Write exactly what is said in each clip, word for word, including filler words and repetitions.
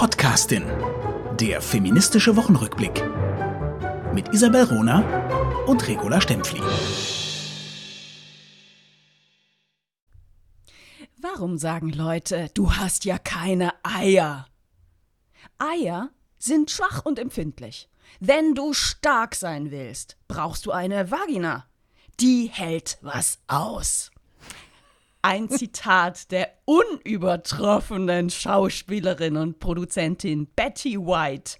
Podcastin. Der feministische Wochenrückblick. Mit Isabel Rohner und Regula Stempfli. Warum sagen Leute, du hast ja keine Eier? Eier sind schwach und empfindlich. Wenn du stark sein willst, brauchst du eine Vagina. Die hält was aus. Ein Zitat der unübertroffenen Schauspielerin und Produzentin Betty White,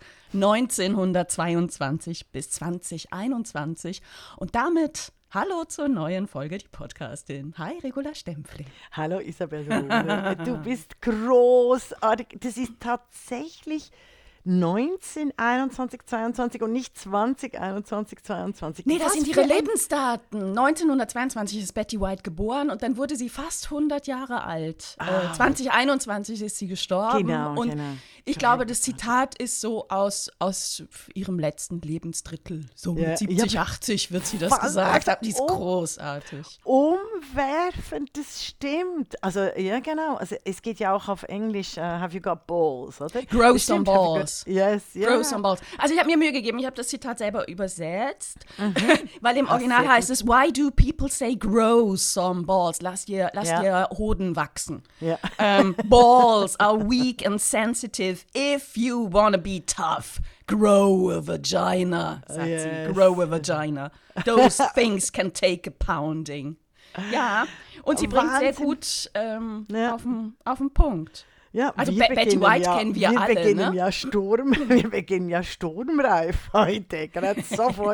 neunzehnhundertzweiundzwanzig bis zweitausendeinundzwanzig. Und damit hallo zur neuen Folge, die Podcastin. Hi, Regula Stempfli. Hallo, Isabel Rohner. Du bist großartig. Das ist tatsächlich neunzehnhunderteinundzwanzig, zweiundzwanzig und nicht zweitausendeinundzwanzig, zweiundzwanzig. Nee, das Was sind ihre für ein- Lebensdaten. neunzehnhundertzweiundzwanzig ist Betty White geboren und dann wurde sie fast hundert Jahre alt. Ah. Äh, zweitausendeinundzwanzig ist sie gestorben. Genau, und genau. ich glaube, das Zitat ist so aus, aus ihrem letzten Lebensdrittel. So Ja, mit siebzig, ja. achtzig wird sie das Was? gesagt haben. Die ist Oh. großartig. Umwerfend, das stimmt. Also, ja, genau. Also, es geht ja auch auf Englisch, uh, have you got balls, oder? Grow Das some stimmt, have you got- balls. Yes, ja. Grow some balls. Also ich habe mir Mühe gegeben, ich habe das Zitat selber übersetzt, weil im Ach, Original sehr heißt es, why do people say grow some balls? Lass dir, lass Ja. dir Hoden wachsen. Ja. Um, balls are weak and sensitive. If you wanna be tough, grow a vagina, sagt Yes. sie. Grow a vagina. Those things can take a pounding. Ja, und sie bringt sehr Wahnsinn. gut ähm, Ja. auf den auf den Punkt. Ja, Also wir Be- Betty beginnen White ja, kennen wir wir alle, beginnen ne? ja Sturm, wir beginnen ja sturmreif heute, gerade sofort,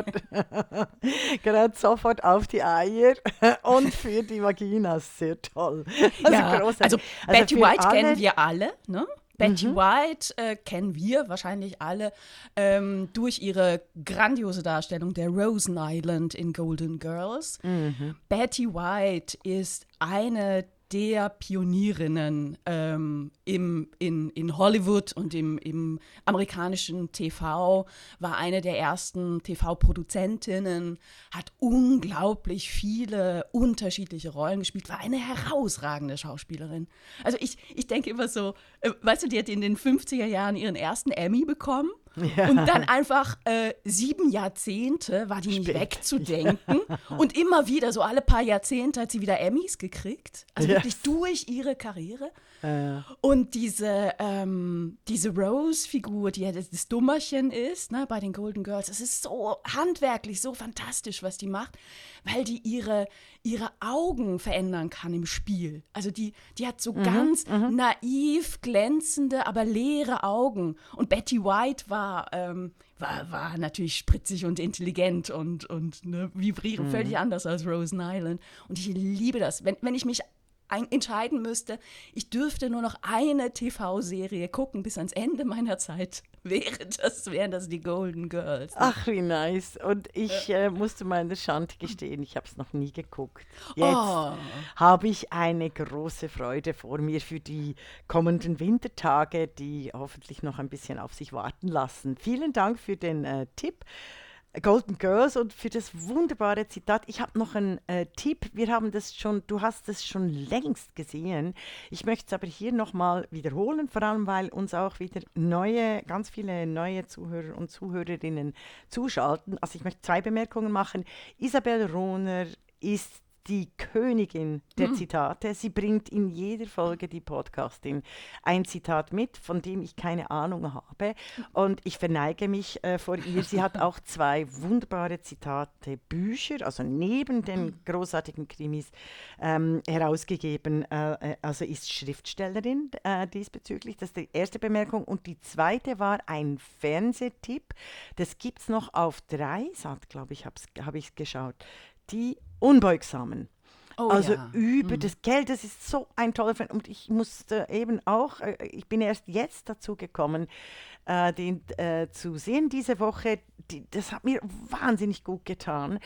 gerade sofort auf die Eier und für die Vaginas, sehr toll. Also Ja, großartig. also, Betty für White alle- kennen wir alle, ne? Betty White äh, kennen wir wahrscheinlich alle ähm, durch ihre grandiose Darstellung der Rosen Island in Golden Girls. Betty White ist eine der Pionierinnen ähm, im, in, in Hollywood und im, im amerikanischen T V, war eine der ersten T V-Produzentinnen, hat unglaublich viele unterschiedliche Rollen gespielt, war eine herausragende Schauspielerin. Also ich, ich denke immer so, äh, weißt du, die hat in den fünfziger Jahren ihren ersten Emmy bekommen. Ja. Und dann einfach äh, sieben Jahrzehnte war die nicht Spät. wegzudenken. Und immer wieder, so alle paar Jahrzehnte hat sie wieder Emmys gekriegt. Also Yes. wirklich durch ihre Karriere. Äh, Und diese, ähm, diese Rose-Figur, die ja das, das Dummerchen ist, ne, bei den Golden Girls, es ist so handwerklich, so fantastisch, was die macht, weil die ihre, ihre Augen verändern kann im Spiel. Also die, die hat so ganz naiv, glänzende, aber leere Augen. Und Betty White war, ähm, war, war natürlich spritzig und intelligent und, und ne, vibrieren völlig anders als Rosen Island. Und ich liebe das. Wenn, wenn ich mich ein, entscheiden müsste, ich dürfte nur noch eine T V-Serie gucken bis ans Ende meiner Zeit, wäre das, wären das die Golden Girls. Ach, wie nice. Und ich äh, musste meiner Schande gestehen, ich habe es noch nie geguckt. Jetzt Oh. habe ich eine große Freude vor mir für die kommenden Wintertage, die hoffentlich noch ein bisschen auf sich warten lassen. Vielen Dank für den äh, Tipp. Golden Girls und für das wunderbare Zitat. Ich habe noch einen äh, Tipp. Wir haben das schon, du hast es schon längst gesehen. Ich möchte es aber hier nochmal wiederholen, vor allem weil uns auch wieder neue, ganz viele neue Zuhörer und Zuhörerinnen zuschalten. Also ich möchte zwei Bemerkungen machen. Isabel Rohner ist die Königin der Zitate. Sie bringt in jeder Folge die Podcastin ein Zitat mit, von dem ich keine Ahnung habe. Und ich verneige mich äh, vor ihr. Sie hat auch zwei wunderbare Zitate-Bücher, also neben den großartigen Krimis, ähm, herausgegeben. Äh, also ist Schriftstellerin äh, diesbezüglich. Das ist die erste Bemerkung. Und die zweite war ein Fernsehtipp. Das gibt es noch auf Dreisat, glaube ich, habe hab ich geschaut. Die Unbeugsamen. Oh, also ja. über das Geld, das ist so ein toller Film. Und ich musste eben auch, äh, ich bin erst jetzt dazu gekommen, äh, den äh, zu sehen diese Woche. Die, das hat mir wahnsinnig gut getan,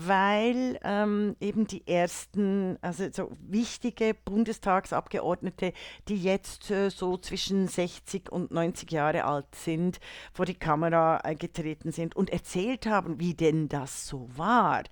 weil ähm, eben die ersten, also so wichtige Bundestagsabgeordnete, die jetzt äh, so zwischen sechzig und neunzig Jahre alt sind, vor die Kamera äh, getreten sind und erzählt haben, wie denn das so war.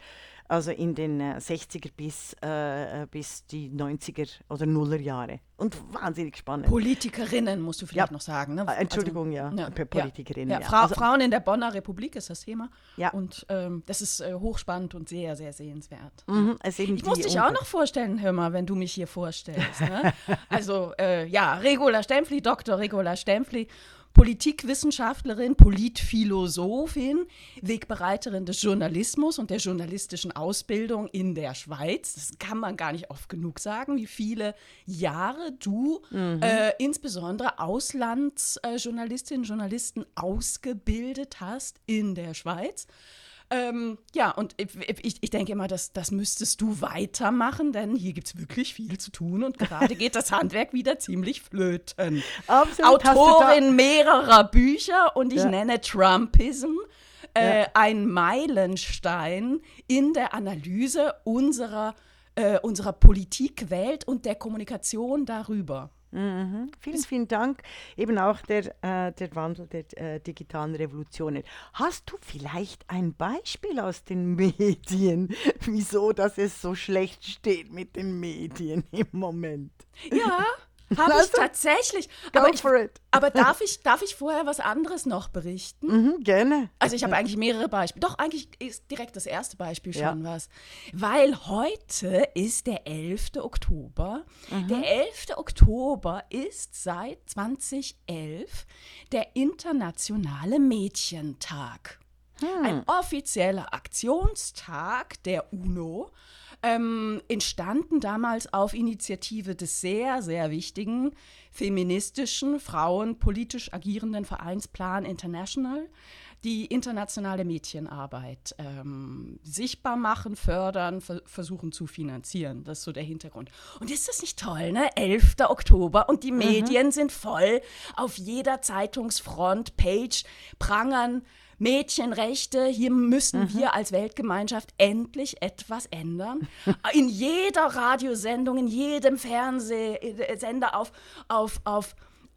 also in den äh, sechziger bis, äh, bis die neunziger oder Nuller Jahre. Und wahnsinnig spannend. Politikerinnen, musst du vielleicht ja. noch sagen. Ne? Äh, Entschuldigung, also, ja, ja, Politikerinnen. Ja, Ja. Fra- Also, Frauen in der Bonner Republik ist das Thema. Ja. Und ähm, das ist äh, hochspannend und sehr, sehr sehenswert. mhm, es eben Ich muss die dich auch Unter- noch vorstellen, hör mal, wenn du mich hier vorstellst. Ne? Also, äh, ja, Regula Stempfli, Doktor Regula Stempfli, Politikwissenschaftlerin, Politphilosophin, Wegbereiterin des Journalismus und der journalistischen Ausbildung in der Schweiz. Das kann man gar nicht oft genug sagen, wie viele Jahre du mhm. äh, insbesondere Auslandsjournalistinnen und Journalisten ausgebildet hast in der Schweiz. Ähm, ja, und ich, ich denke immer, das, das müsstest du weitermachen, denn hier gibt es wirklich viel zu tun und gerade geht das Handwerk wieder ziemlich flöten. Absolut. Autorin mehrerer Bücher und ich ja. nenne Trumpism äh, ja. ein Meilenstein in der Analyse unserer, äh, unserer Politikwelt und der Kommunikation darüber. Mhm. Vielen, vielen Dank. Eben auch der, äh, der Wandel der äh, digitalen Revolutionen. Hast du vielleicht ein Beispiel aus den Medien, wieso dass es so schlecht steht mit den Medien im Moment? Ja, habe ich tatsächlich. Go aber ich, for it. aber darf ich, darf ich vorher was anderes noch berichten? Mhm, gerne. Also ich habe eigentlich mehrere Beispiele. Doch, eigentlich ist direkt das erste Beispiel schon Ja. was. Weil heute ist der elfter Oktober. Mhm. Der elfter Oktober ist seit zweitausendelf der internationale Mädchentag. Hm. Ein offizieller Aktionstag der UNO, ähm, entstanden damals auf Initiative des sehr, sehr wichtigen feministischen, frauenpolitisch agierenden Vereins Plan International, die internationale Mädchenarbeit ähm, sichtbar machen, fördern, ver- versuchen zu finanzieren. Das ist so der Hintergrund. Und ist das nicht toll, ne? elfter Oktober und die Medien mhm. sind voll auf jeder Zeitungsfront, Page, prangern Mädchenrechte, hier müssen mhm. wir als Weltgemeinschaft endlich etwas ändern. In jeder Radiosendung, in jedem Fernsehsender auf, auf, auf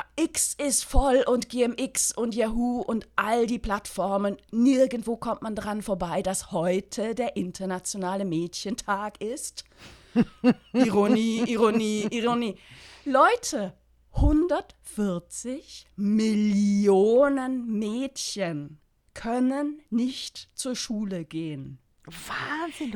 X ist voll und G M X und Yahoo und all die Plattformen. Nirgendwo kommt man dran vorbei, dass heute der internationale Mädchentag ist. Ironie, Ironie, Ironie. Leute, hundertvierzig Millionen Mädchen können nicht zur Schule gehen. Wahnsinn.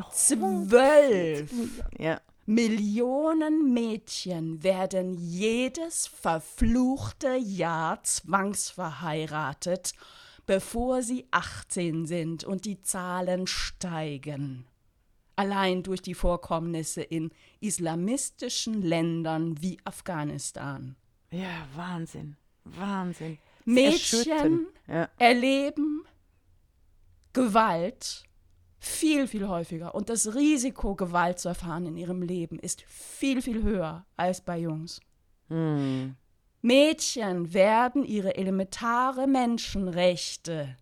Zwölf Ja. Millionen Mädchen werden jedes verfluchte Jahr zwangsverheiratet, bevor sie achtzehn sind, und die Zahlen steigen. Allein durch die Vorkommnisse in islamistischen Ländern wie Afghanistan. Ja, Wahnsinn. Wahnsinn. Mädchen ja. erleben Gewalt viel, viel häufiger. Und das Risiko, Gewalt zu erfahren in ihrem Leben, ist viel, viel höher als bei Jungs. Hm. Mädchen werden ihre elementare Menschenrechte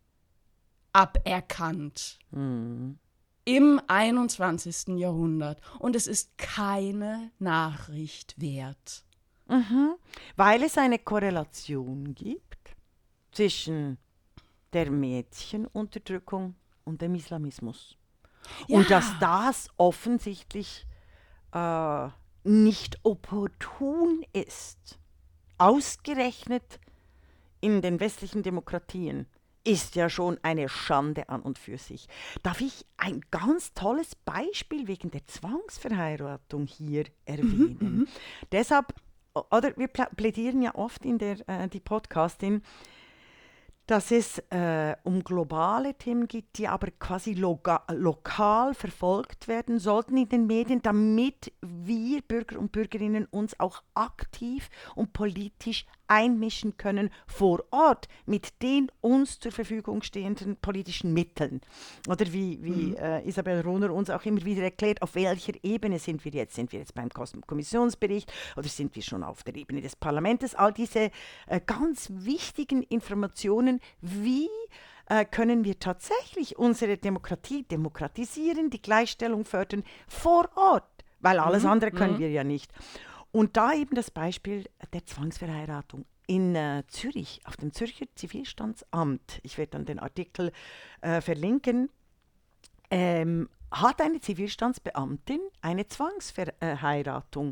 aberkannt. Hm. Im einundzwanzigsten Jahrhundert. Und es ist keine Nachricht wert. Mhm. Weil es eine Korrelation gibt zwischen der Mädchenunterdrückung und dem Islamismus. Ja. Und dass das offensichtlich äh, nicht opportun ist, ausgerechnet in den westlichen Demokratien, ist ja schon eine Schande an und für sich. Darf ich ein ganz tolles Beispiel wegen der Zwangsverheiratung hier erwähnen? Mhm, Deshalb, oder wir plädieren ja oft in der äh, die Podcastin, dass es äh, um globale Themen geht, die aber quasi loga- lokal verfolgt werden sollten in den Medien, damit wir Bürger und Bürgerinnen uns auch aktiv und politisch einmischen können vor Ort mit den uns zur Verfügung stehenden politischen Mitteln. Oder wie, wie mhm. äh, Isabel Rohner uns auch immer wieder erklärt, auf welcher Ebene sind wir jetzt? Sind wir jetzt beim Kommissionsbericht oder sind wir schon auf der Ebene des Parlaments? All diese äh, ganz wichtigen Informationen, wie äh, können wir tatsächlich unsere Demokratie demokratisieren, die Gleichstellung fördern vor Ort, weil alles mhm. andere können mhm. wir ja nicht. Und da eben das Beispiel der Zwangsverheiratung in äh, Zürich, auf dem Zürcher Zivilstandsamt. Ich werde dann den Artikel äh, verlinken. Ähm, hat eine Zivilstandsbeamtin eine Zwangsverheiratung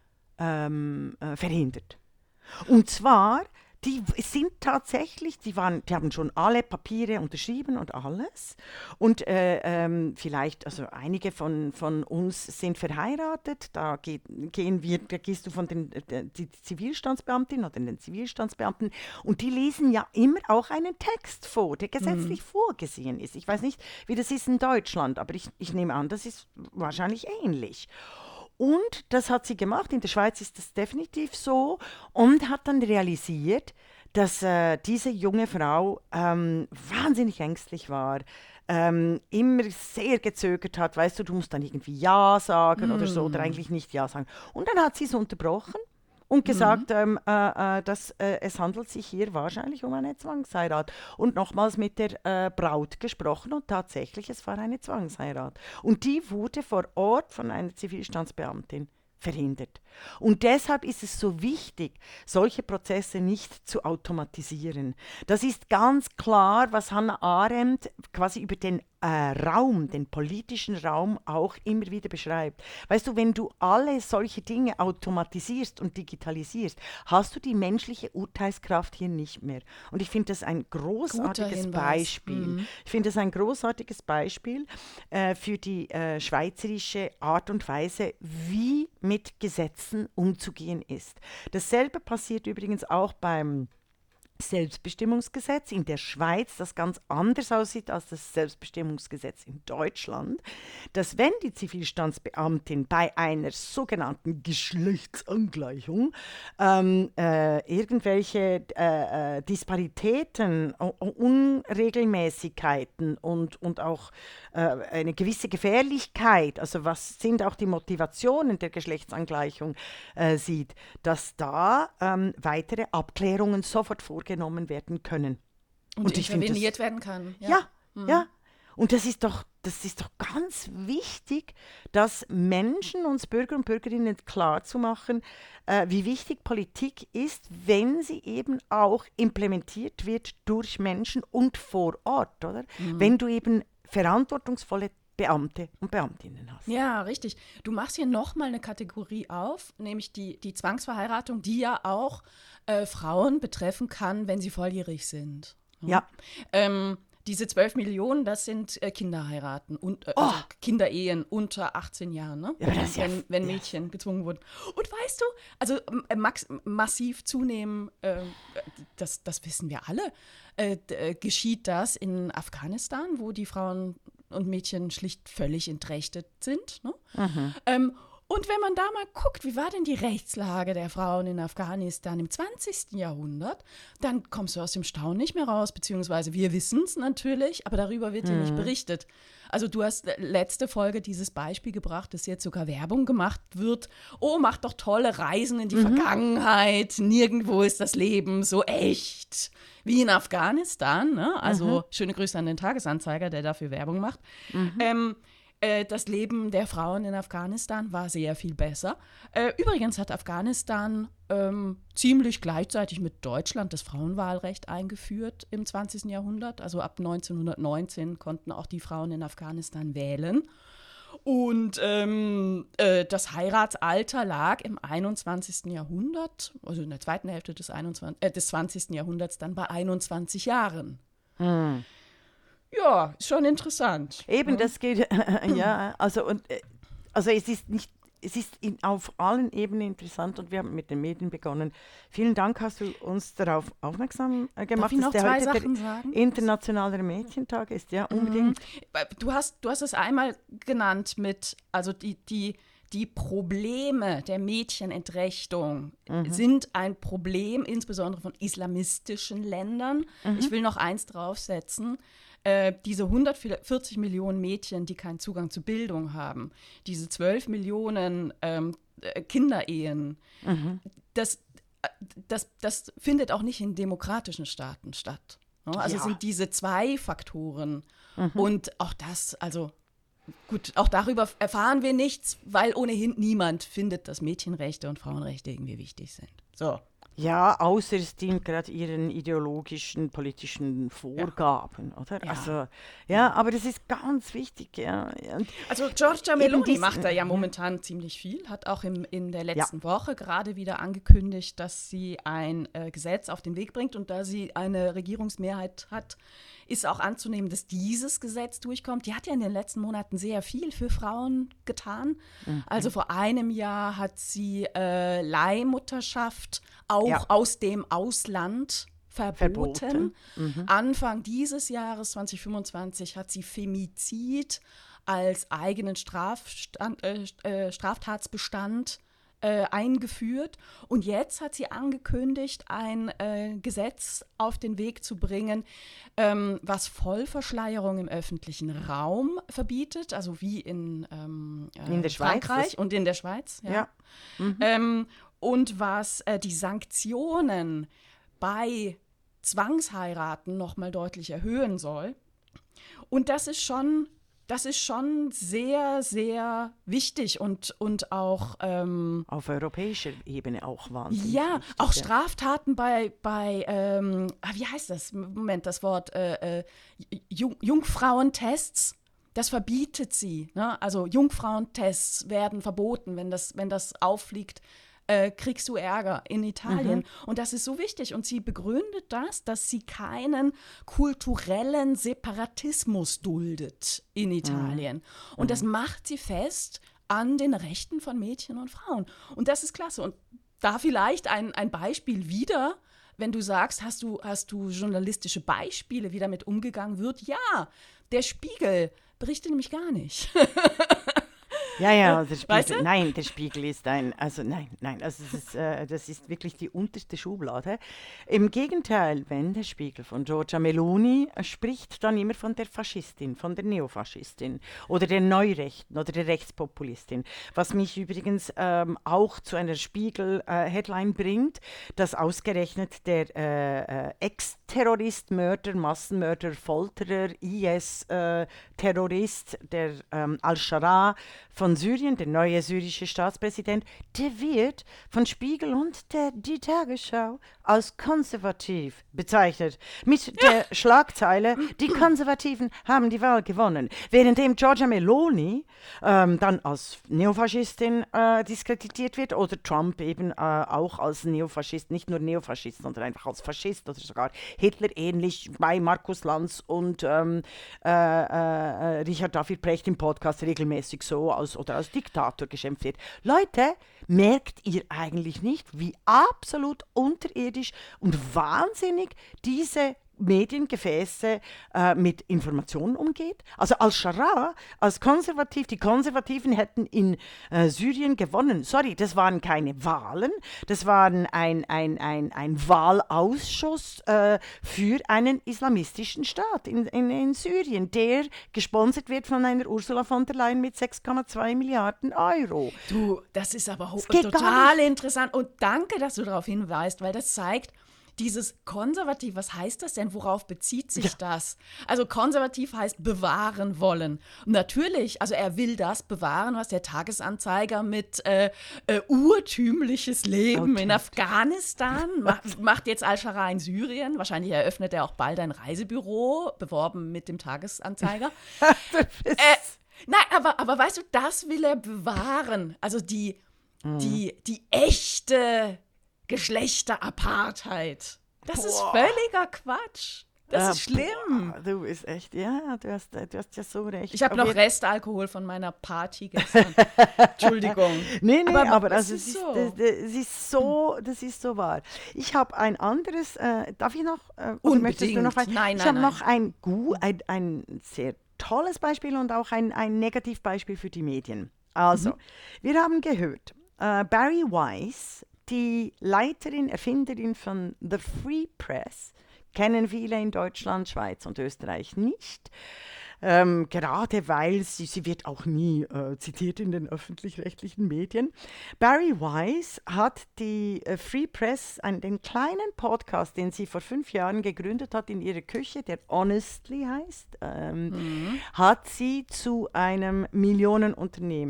ähm, äh, verhindert. Und zwar, die sind tatsächlich, die, waren, die haben schon alle Papiere unterschrieben und alles. Und äh, ähm, vielleicht, also einige von, von uns sind verheiratet, da geht, gehen wir, da gehst du von den der, die Zivilstandsbeamtin oder den Zivilstandsbeamten und die lesen ja immer auch einen Text vor, der gesetzlich mhm. vorgesehen ist. Ich weiß nicht, wie das ist in Deutschland, aber ich, ich nehme an, das ist wahrscheinlich ähnlich. Und das hat sie gemacht, in der Schweiz ist das definitiv so, und hat dann realisiert, dass äh, diese junge Frau ähm, wahnsinnig ängstlich war, ähm, immer sehr gezögert hat, weißt du, du musst dann irgendwie Ja sagen mm. oder so, oder eigentlich nicht Ja sagen. Und dann hat sie es unterbrochen und gesagt, mhm. ähm, äh, äh, dass äh, es handelt sich hier wahrscheinlich um eine Zwangsheirat. Und nochmals mit der äh, Braut gesprochen und tatsächlich, es war eine Zwangsheirat. Und die wurde vor Ort von einer Zivilstandsbeamtin verhindert. Und deshalb ist es so wichtig, solche Prozesse nicht zu automatisieren. Das ist ganz klar, was Hannah Arendt quasi über den äh, Raum, den politischen Raum auch immer wieder beschreibt. Weißt du, wenn du alle solche Dinge automatisierst und digitalisierst, hast du die menschliche Urteilskraft hier nicht mehr. Und ich finde das ein großartiges Beispiel. Mhm. Ich finde das ein großartiges Beispiel äh, für die äh, schweizerische Art und Weise, wie mit Gesetzen umzugehen ist. Dasselbe passiert übrigens auch beim Selbstbestimmungsgesetz in der Schweiz, das ganz anders aussieht als das Selbstbestimmungsgesetz in Deutschland, dass wenn die Zivilstandsbeamtin bei einer sogenannten Geschlechtsangleichung ähm, äh, irgendwelche äh, äh, Disparitäten, uh, Unregelmäßigkeiten und, und auch äh, eine gewisse Gefährlichkeit, also was sind auch die Motivationen der Geschlechtsangleichung äh, sieht, dass da ähm, weitere Abklärungen sofort vorgenommen genommen werden können. Und, und interveniert werden kann. Ja, ja. Mhm. ja. Und das ist doch, das ist doch ganz wichtig, dass Menschen, uns Bürger und Bürgerinnen klar zu machen, äh, wie wichtig Politik ist, wenn sie eben auch implementiert wird durch Menschen und vor Ort, oder? Mhm. Wenn du eben verantwortungsvolle Beamte und Beamtinnen hast. Ja, richtig. Du machst hier nochmal eine Kategorie auf, nämlich die, die Zwangsverheiratung, die ja auch äh, Frauen betreffen kann, wenn sie volljährig sind. Ja. ja. Ähm, diese zwölf Millionen, das sind äh, Kinderheiraten und äh, oh. also Kinderehen unter achtzehn Jahren, ne? Ja, das wenn, ja, wenn ja. Mädchen gezwungen wurden. Und weißt du, also äh, max, massiv zunehmen, äh, das, das wissen wir alle, äh, äh, geschieht das in Afghanistan, wo die Frauen und Mädchen schlicht völlig entrechtet sind. Ne? Mhm. Ähm, und wenn man da mal guckt, wie war denn die Rechtslage der Frauen in Afghanistan im zwanzigsten Jahrhundert, dann kommst du aus dem Staunen nicht mehr raus, beziehungsweise wir wissen es natürlich, aber darüber wird mhm. ja nicht berichtet. Also du hast letzte Folge dieses Beispiel gebracht, dass jetzt sogar Werbung gemacht wird. Oh, mach doch tolle Reisen in die mhm. Vergangenheit. Nirgendwo ist das Leben so echt wie in Afghanistan. Ne? Also mhm. schöne Grüße an den Tagesanzeiger, der dafür Werbung macht. Mhm. Ähm, äh, das Leben der Frauen in Afghanistan war sehr viel besser. Äh, übrigens hat Afghanistan ähm, ziemlich gleichzeitig mit Deutschland das Frauenwahlrecht eingeführt im zwanzigsten Jahrhundert. Also ab neunzehnhundertneunzehn konnten auch die Frauen in Afghanistan wählen. Und ähm, äh, das Heiratsalter lag im einundzwanzigsten Jahrhundert, also in der zweiten Hälfte des, einundzwanzigsten, äh, des zwanzigsten Jahrhunderts, dann bei einundzwanzig Jahren. Hm. Ja, ist schon interessant. Eben, ja. das geht, ja, also, und, also es ist nicht, es ist in, auf allen Ebenen interessant und wir haben mit den Medien begonnen. Vielen Dank, hast du uns darauf aufmerksam äh, gemacht, Darf ich noch dass der zwei heute Sachen der sagen? internationale Mädchentag ist, ja, unbedingt. Mhm. Du hast, du hast es einmal genannt mit, also die, die, die Probleme der Mädchenentrechtung mhm. sind ein Problem, insbesondere von islamistischen Ländern. Mhm. Ich will noch eins draufsetzen. Äh, diese hundertvierzig Millionen Mädchen, die keinen Zugang zu Bildung haben, diese zwölf Millionen ähm, äh, Kinderehen, mhm. das, das, das findet auch nicht in demokratischen Staaten statt. Ne? Also ja. sind diese zwei Faktoren. Mhm. Und auch das, also gut, auch darüber erfahren wir nichts, weil ohnehin niemand findet, dass Mädchenrechte und Frauenrechte irgendwie wichtig sind. So. Ja, außer es dient gerade ihren ideologischen, politischen Vorgaben, ja. oder? Ja. Also, ja, aber das ist ganz wichtig, ja. Und also Giorgia Meloni dies, macht da ja ja. momentan ziemlich viel, hat auch im, in der letzten Ja. Woche gerade wieder angekündigt, dass sie ein äh, Gesetz auf den Weg bringt und da sie eine Regierungsmehrheit hat, ist auch anzunehmen, dass dieses Gesetz durchkommt. Die hat ja in den letzten Monaten sehr viel für Frauen getan. Mhm. Also vor einem Jahr hat sie äh, Leihmutterschaft auch ja. aus dem Ausland verboten. verboten. Mhm. Anfang dieses Jahres, zwanzig fünfundzwanzig, hat sie Femizid als eigenen Strafstand, äh, Straftatsbestand Äh, eingeführt und jetzt hat sie angekündigt, ein äh, Gesetz auf den Weg zu bringen, ähm, was Vollverschleierung im öffentlichen Raum verbietet, also wie in, ähm, äh, in der Frankreich Schweiz, und in der Schweiz. Ja. ja. Mhm. Ähm, und was äh, die Sanktionen bei Zwangsheiraten nochmal deutlich erhöhen soll. Und das ist schon Das ist schon sehr, sehr wichtig und, und auch ähm, auf europäischer Ebene auch wahnsinnig ja, wichtig, auch ja. Straftaten bei, bei ähm, wie heißt das? Moment, das Wort äh, äh, Jung, Jungfrauentests, das verbietet sie. Ne? Also Jungfrauentests werden verboten, wenn das, wenn das auffliegt. Äh, kriegst du Ärger in Italien. Mhm. Und das ist so wichtig. Und sie begründet das, dass sie keinen kulturellen Separatismus duldet in Italien. Mhm. Und das macht sie fest an den Rechten von Mädchen und Frauen. Und das ist klasse. Und da vielleicht ein, ein Beispiel wieder, wenn du sagst, hast du, hast du journalistische Beispiele, wie damit umgegangen wird? Ja, der Spiegel berichtet nämlich gar nicht. Ja, ja, der Spiegel, weißt du? nein, der Spiegel ist ein, also nein, nein, also das ist, äh, das ist wirklich die unterste Schublade. Im Gegenteil, wenn der Spiegel von Giorgia Meloni äh, spricht, dann immer von der Faschistin, von der Neofaschistin oder der Neurechten oder der Rechtspopulistin. Was mich übrigens ähm, auch zu einer Spiegel-Headline äh, bringt, dass ausgerechnet der äh, äh, Ex-Terrorist, Mörder, Massenmörder, Folterer, I S-Terrorist, äh, der ähm, Al-Sharaa von Syrien, der neue syrische Staatspräsident, der wird von Spiegel und der Die Tagesschau als konservativ bezeichnet. Mit ja. der Schlagzeile, die Konservativen haben die Wahl gewonnen. Währenddem Giorgia Meloni ähm, dann als Neofaschistin äh, diskreditiert wird oder Trump eben äh, auch als Neofaschist, nicht nur Neofaschist, sondern einfach als Faschist oder sogar Hitler-ähnlich bei Markus Lanz und ähm, äh, äh, Richard David Precht im Podcast regelmäßig so als oder als Diktator geschimpft wird. Leute, merkt ihr eigentlich nicht, wie absolut unterirdisch und wahnsinnig diese Mediengefäße äh, mit Informationen umgeht? Also Al-Sharaa, als konservativ, die Konservativen hätten in äh, Syrien gewonnen. Sorry, das waren keine Wahlen, das waren ein, ein, ein, ein Wahlausschuss äh, für einen islamistischen Staat in, in, in Syrien, der gesponsert wird von einer Ursula von der Leyen mit sechs Komma zwei Milliarden Euro. Du, das ist aber ho- total interessant und danke, dass du darauf hinweist, weil das zeigt, dieses konservativ, was heißt das denn? Worauf bezieht sich ja. das? Also konservativ heißt bewahren wollen. Und natürlich, also er will das bewahren, was der Tagesanzeiger mit äh, äh, urtümliches Leben okay. in Afghanistan macht, macht jetzt Al-Sharaa in Syrien. Wahrscheinlich eröffnet er auch bald ein Reisebüro, beworben mit dem Tagesanzeiger. äh, nein, aber, aber weißt du, das will er bewahren. Also die, mhm. die, die echte Geschlechterapartheid. Das Boah. ist völliger Quatsch. Das äh, ist schlimm. Boah, du bist echt, ja, du hast, du hast ja so recht. Ich habe noch Restalkohol von meiner Party gestern. Entschuldigung. Nee, nee, aber, aber das, ist ist, so. Das, das, ist so, das ist so wahr. Ich habe ein anderes, äh, darf ich noch? Äh, Unbedingt. Du noch ein, nein, ich nein, habe nein. noch ein, ein, ein sehr tolles Beispiel und auch ein, ein Negativbeispiel für die Medien. Also, mhm. wir haben gehört, äh, Bari Weiss, die Leiterin, Erfinderin von The Free Press, kennen viele in Deutschland, Schweiz und Österreich nicht. Ähm, gerade weil sie, sie wird auch nie äh, zitiert in den öffentlich-rechtlichen Medien. Bari Weiss hat die äh, Free Press, einen, den kleinen Podcast, den sie vor fünf Jahren gegründet hat in ihrer Küche, der Honestly heißt, ähm, mhm. hat sie zu einem Millionenunternehmen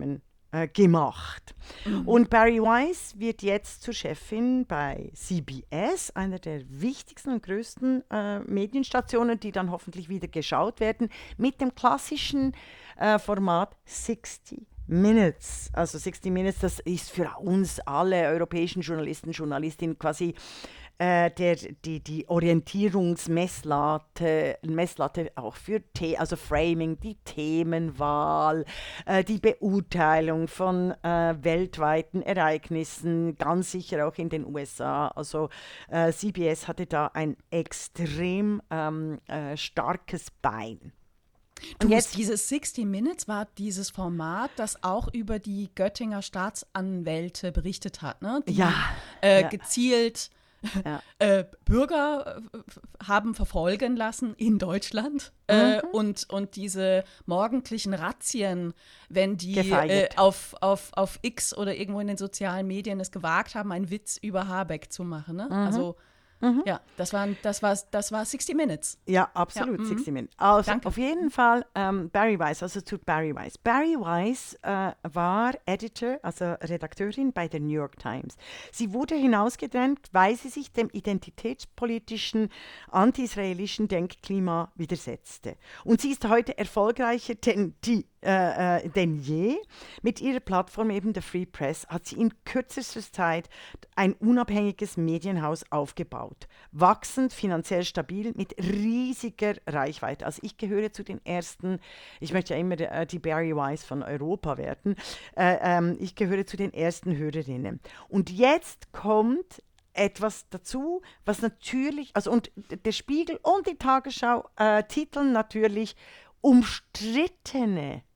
äh, gemacht. Mhm. Und Barry Weiss wird jetzt zur Chefin bei C B S, einer der wichtigsten und größten äh, Medienstationen, die dann hoffentlich wieder geschaut werden, mit dem klassischen äh, Format sixty Minutes. Also sixty Minutes, das ist für uns alle europäischen Journalisten, Journalistinnen quasi äh, der, die, die Orientierungsmesslatte, Messlatte auch für The also Framing, die Themenwahl, äh, die Beurteilung von äh, weltweiten Ereignissen, ganz sicher auch in den U S A. Also äh, C B S hatte da ein extrem ähm, äh, starkes Bein. Du, Und jetzt, dieses sixty Minutes war dieses Format, das auch über die Göttinger Staatsanwälte berichtet hat, ne? Die Ja, äh, ja. gezielt Ja. äh, Bürger äh, haben verfolgen lassen in Deutschland äh, Mhm. und, und diese morgendlichen Razzien, wenn die äh, Gefeiert. auf, auf, auf X oder irgendwo in den sozialen Medien es gewagt haben, einen Witz über Habeck zu machen. Ne? Also ja, das war, das, war, das war sixty Minutes. Ja, absolut, Ja, mhm. sixty Minutes. Also Danke. auf jeden Fall ähm, Barry Weiss, also zu Barry Weiss. Barry Weiss äh, war Editor, also Redakteurin bei der New York Times. Sie wurde hinausgedrängt, weil sie sich dem identitätspolitischen, anti-israelischen Denkklima widersetzte. Und sie ist heute erfolgreicher denn, die, äh, äh, denn je. Mit ihrer Plattform eben der Free Press hat sie in kürzester Zeit ein unabhängiges Medienhaus aufgebaut. Wachsend, finanziell stabil, mit riesiger Reichweite. Also ich gehöre zu den ersten, ich möchte ja immer äh, die Barry Weiss von Europa werden, äh, ähm, ich gehöre zu den ersten Hörerinnen. Und jetzt kommt etwas dazu, was natürlich, also und der Spiegel und die Tagesschau äh, titeln natürlich umstrittene,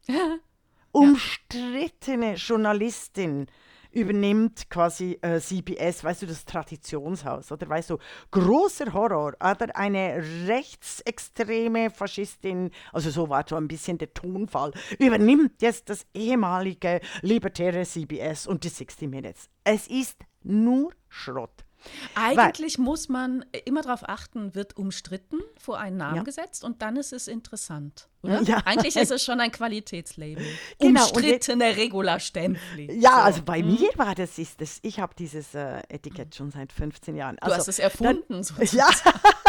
umstrittene Journalistin übernimmt quasi äh, C B S, weißt du, das Traditionshaus, oder weißt du, großer Horror, oder eine rechtsextreme Faschistin, also so war so ein bisschen der Tonfall, übernimmt jetzt das ehemalige libertäre C B S und die sixty Minutes. Es ist nur Schrott. Eigentlich muss man immer darauf achten, wird umstritten, vor einen Namen Ja. gesetzt und dann ist es interessant, oder? Ja. Eigentlich ist es schon ein Qualitätslabel. Genau, und Umstrittene Regula Stempfli. Ja, So. also bei mir war das, ist das, ich habe dieses äh, Etikett schon seit fünfzehn Jahren. Du Also, hast es erfunden. sozusagen. ja,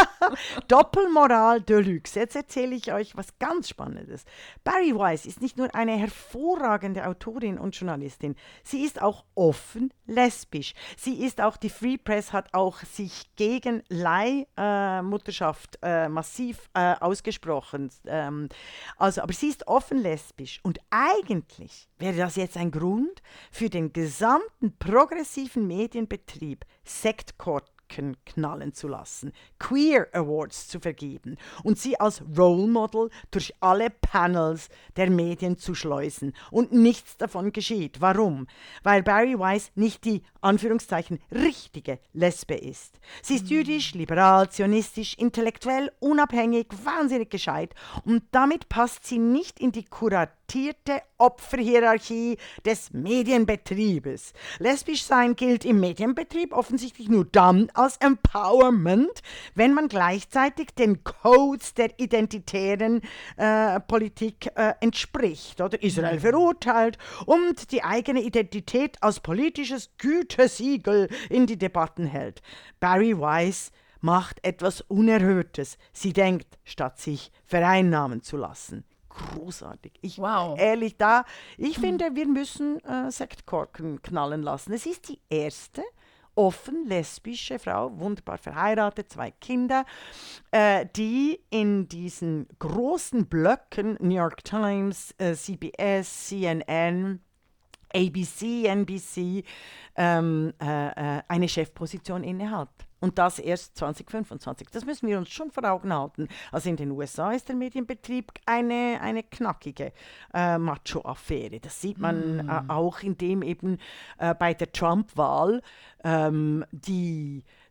Doppelmoral Deluxe. Jetzt erzähle ich euch was ganz Spannendes. Barry Weiss ist nicht nur eine hervorragende Autorin und Journalistin, sie ist auch offen lesbisch. Sie ist auch, die Free Press hat auch sich gegen Leihmutterschaft äh, äh, massiv äh, ausgesprochen. Ähm, also, aber sie ist offen lesbisch und eigentlich wäre das jetzt ein Grund für den gesamten progressiven Medienbetrieb, Sektkorken knallen zu lassen, Queer Awards zu vergeben und sie als Role Model durch alle Panels der Medien zu schleusen. Und nichts davon geschieht. Warum? Weil Barry Weiss nicht die, Anführungszeichen, richtige Lesbe ist. Sie ist jüdisch, liberal, zionistisch, intellektuell, unabhängig, wahnsinnig gescheit und damit passt sie nicht in die kuratierte Opferhierarchie des Medienbetriebes. Lesbisch sein gilt im Medienbetrieb offensichtlich nur dann als Empowerment, wenn man gleichzeitig den Codes der identitären äh, Politik äh, entspricht oder Israel verurteilt und die eigene Identität als politisches Gütesiegel in die Debatten hält. Barry Weiss macht etwas Unerhörtes. Sie denkt, statt sich vereinnahmen zu lassen. Großartig. Ich, Wow. Ehrlich, da, ich finde, wir müssen äh, Sektkorken knallen lassen. Es ist die erste offen lesbische Frau, wunderbar verheiratet, zwei Kinder, äh, die in diesen großen Blöcken New York Times, äh, C B S, C N N, A B C, N B C ähm, äh, äh, eine Chefposition innehat. Und das erst zwanzig fünfundzwanzig. Das müssen wir uns schon vor Augen halten. Also in den U S A ist der Medienbetrieb eine, eine knackige äh, Macho-Affäre. Das sieht man mm. äh, auch, indem eben äh, bei der Trump-Wahl ähm, die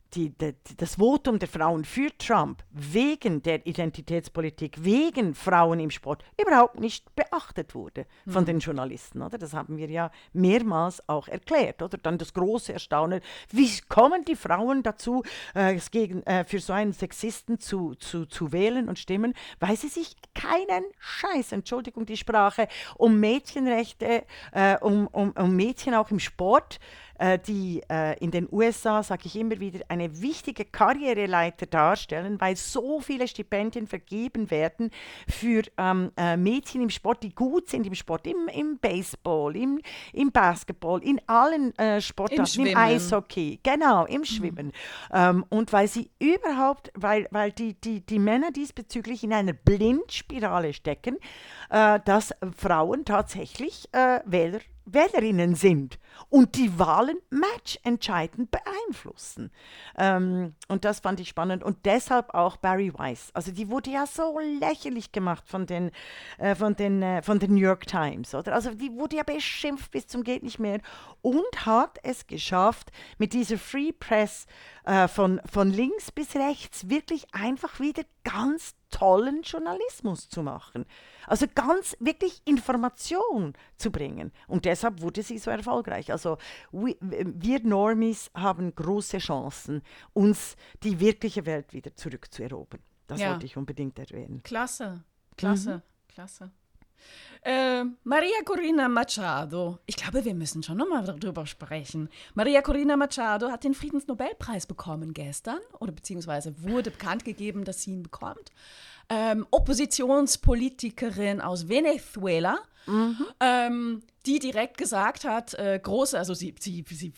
die, die, das Votum der Frauen für Trump wegen der Identitätspolitik, wegen Frauen im Sport überhaupt nicht beachtet wurde von mhm. den Journalisten. Oder? Das haben wir ja mehrmals auch erklärt. Oder? Dann das große Erstaunen, wie kommen die Frauen dazu, äh, gegen, äh, für so einen Sexisten zu, zu, zu wählen und stimmen, weil sie sich keinen Scheiß, Entschuldigung die Sprache, um Mädchenrechte, äh, um, um, um Mädchen auch im Sport, die äh, in den U S A, sage ich immer wieder, eine wichtige Karriereleiter darstellen, weil so viele Stipendien vergeben werden für ähm, äh, Mädchen im Sport, die gut sind im Sport, im, im Baseball, im, im Basketball, in allen äh, Sportarten, im, im Eishockey, genau, im Schwimmen. Mhm. Ähm, und weil sie überhaupt, weil, weil die, die, die Männer diesbezüglich in einer Blindspirale stecken, äh, dass Frauen tatsächlich äh, Wähler Wählerinnen sind und die Wahlen matchentscheidend beeinflussen. Ähm, und das fand ich spannend. Und deshalb auch Bari Weiss. Also die wurde ja so lächerlich gemacht von den, äh, von den, äh, von den New York Times. Oder? Also die wurde ja beschimpft bis zum geht nicht mehr und hat es geschafft, mit dieser Free Press äh, von, von links bis rechts wirklich einfach wieder ganz tollen Journalismus zu machen. Also ganz wirklich Information zu bringen. Und deshalb wurde sie so erfolgreich. Also wir, wir Normies haben große Chancen, uns die wirkliche Welt wieder zurückzuerobern. Das ja. wollte ich unbedingt erwähnen. Klasse, klasse, mhm. klasse. Äh, Maria Corina Machado, ich glaube, wir müssen schon nochmal darüber sprechen. Maria Corina Machado hat den Friedensnobelpreis bekommen gestern, oder beziehungsweise wurde bekannt gegeben, dass sie ihn bekommt. Ähm, Oppositionspolitikerin aus Venezuela, mhm. ähm, die direkt gesagt hat, äh, große, also sie, sie, sie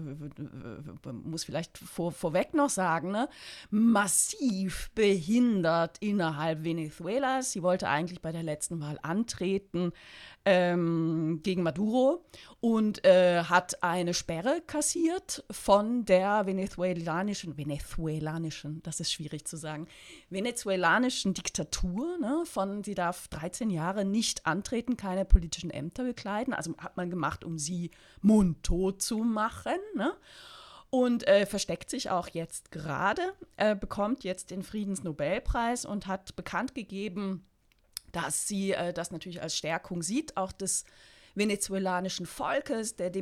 äh, muss vielleicht vor, vorweg noch sagen, ne, massiv behindert innerhalb Venezuelas. Sie wollte eigentlich bei der letzten Wahl antreten ähm, gegen Maduro und äh, hat eine Sperre kassiert von der venezuelanischen, venezuelanischen, das ist schwierig zu sagen, venezuelanischen Diktatur, ne, von sie darf dreizehn Jahre nicht antreten, keine politischen Ämter bekleiden, also hat man gemacht, um sie mundtot zu machen, ne? Und äh, versteckt sich auch jetzt gerade, äh, bekommt jetzt den Friedensnobelpreis und hat bekannt gegeben, dass sie äh, das natürlich als Stärkung sieht, auch des venezuelanischen Volkes, der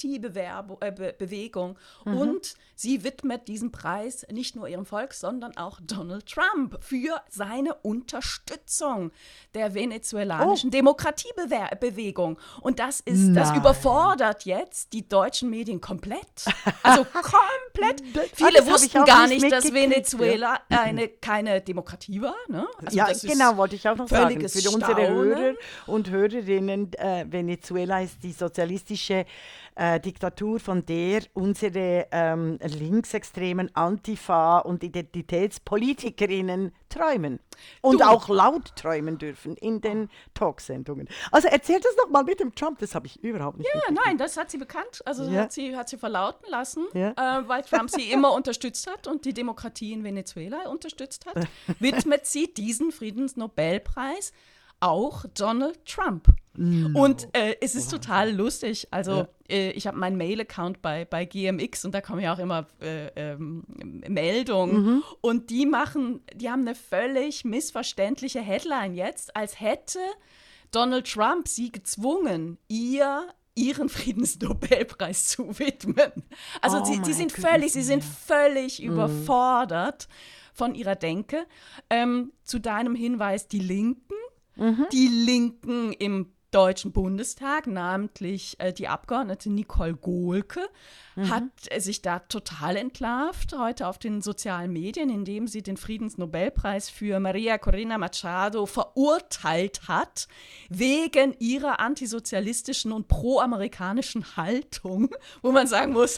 Demokratiebewegung. Mhm. Und sie widmet diesen Preis nicht nur ihrem Volk, sondern auch Donald Trump für seine Unterstützung der venezuelanischen oh. Demokratiebewegung. Und das ist, Nein. das überfordert jetzt die deutschen Medien komplett. Also komplett. Viele ah, wussten gar nicht, dass Venezuela ja. eine, keine Demokratie war. Ne? Also ja, genau, wollte ich auch noch sagen. Für unsere Hörer und Hörerinnen, äh, Venezuela ist die sozialistische äh, Diktatur, von der unsere ähm, linksextremen Antifa- und Identitätspolitikerinnen träumen. Und du. auch laut träumen dürfen in den Talksendungen. Also erzähl das doch mal mit dem Trump, das habe ich überhaupt nicht Ja, nein, das hat sie bekannt, also ja. hat, sie, hat sie verlauten lassen, ja. äh, weil Trump sie immer unterstützt hat und die Demokratie in Venezuela unterstützt hat, widmet sie diesen Friedensnobelpreis auch Donald Trump. No. Und äh, es ist wow. total lustig. Also ja. äh, ich habe meinen Mail-Account bei, bei G M X und da kommen ja auch immer äh, ähm, Meldungen. Mhm. Und die machen, die haben eine völlig missverständliche Headline jetzt, als hätte Donald Trump sie gezwungen, ihr ihren Friedensnobelpreis zu widmen. Also oh sie, sie sind völlig, sie sind völlig mhm. überfordert von ihrer Denke. Ähm, zu deinem Hinweis, die Linken, Mhm. Die Linken im Deutschen Bundestag, namentlich äh, die Abgeordnete Nicole Gohlke, mhm. hat äh, sich da total entlarvt heute auf den sozialen Medien, indem sie den Friedensnobelpreis für Maria Corina Machado verurteilt hat, wegen ihrer antisozialistischen und proamerikanischen Haltung, wo man sagen muss,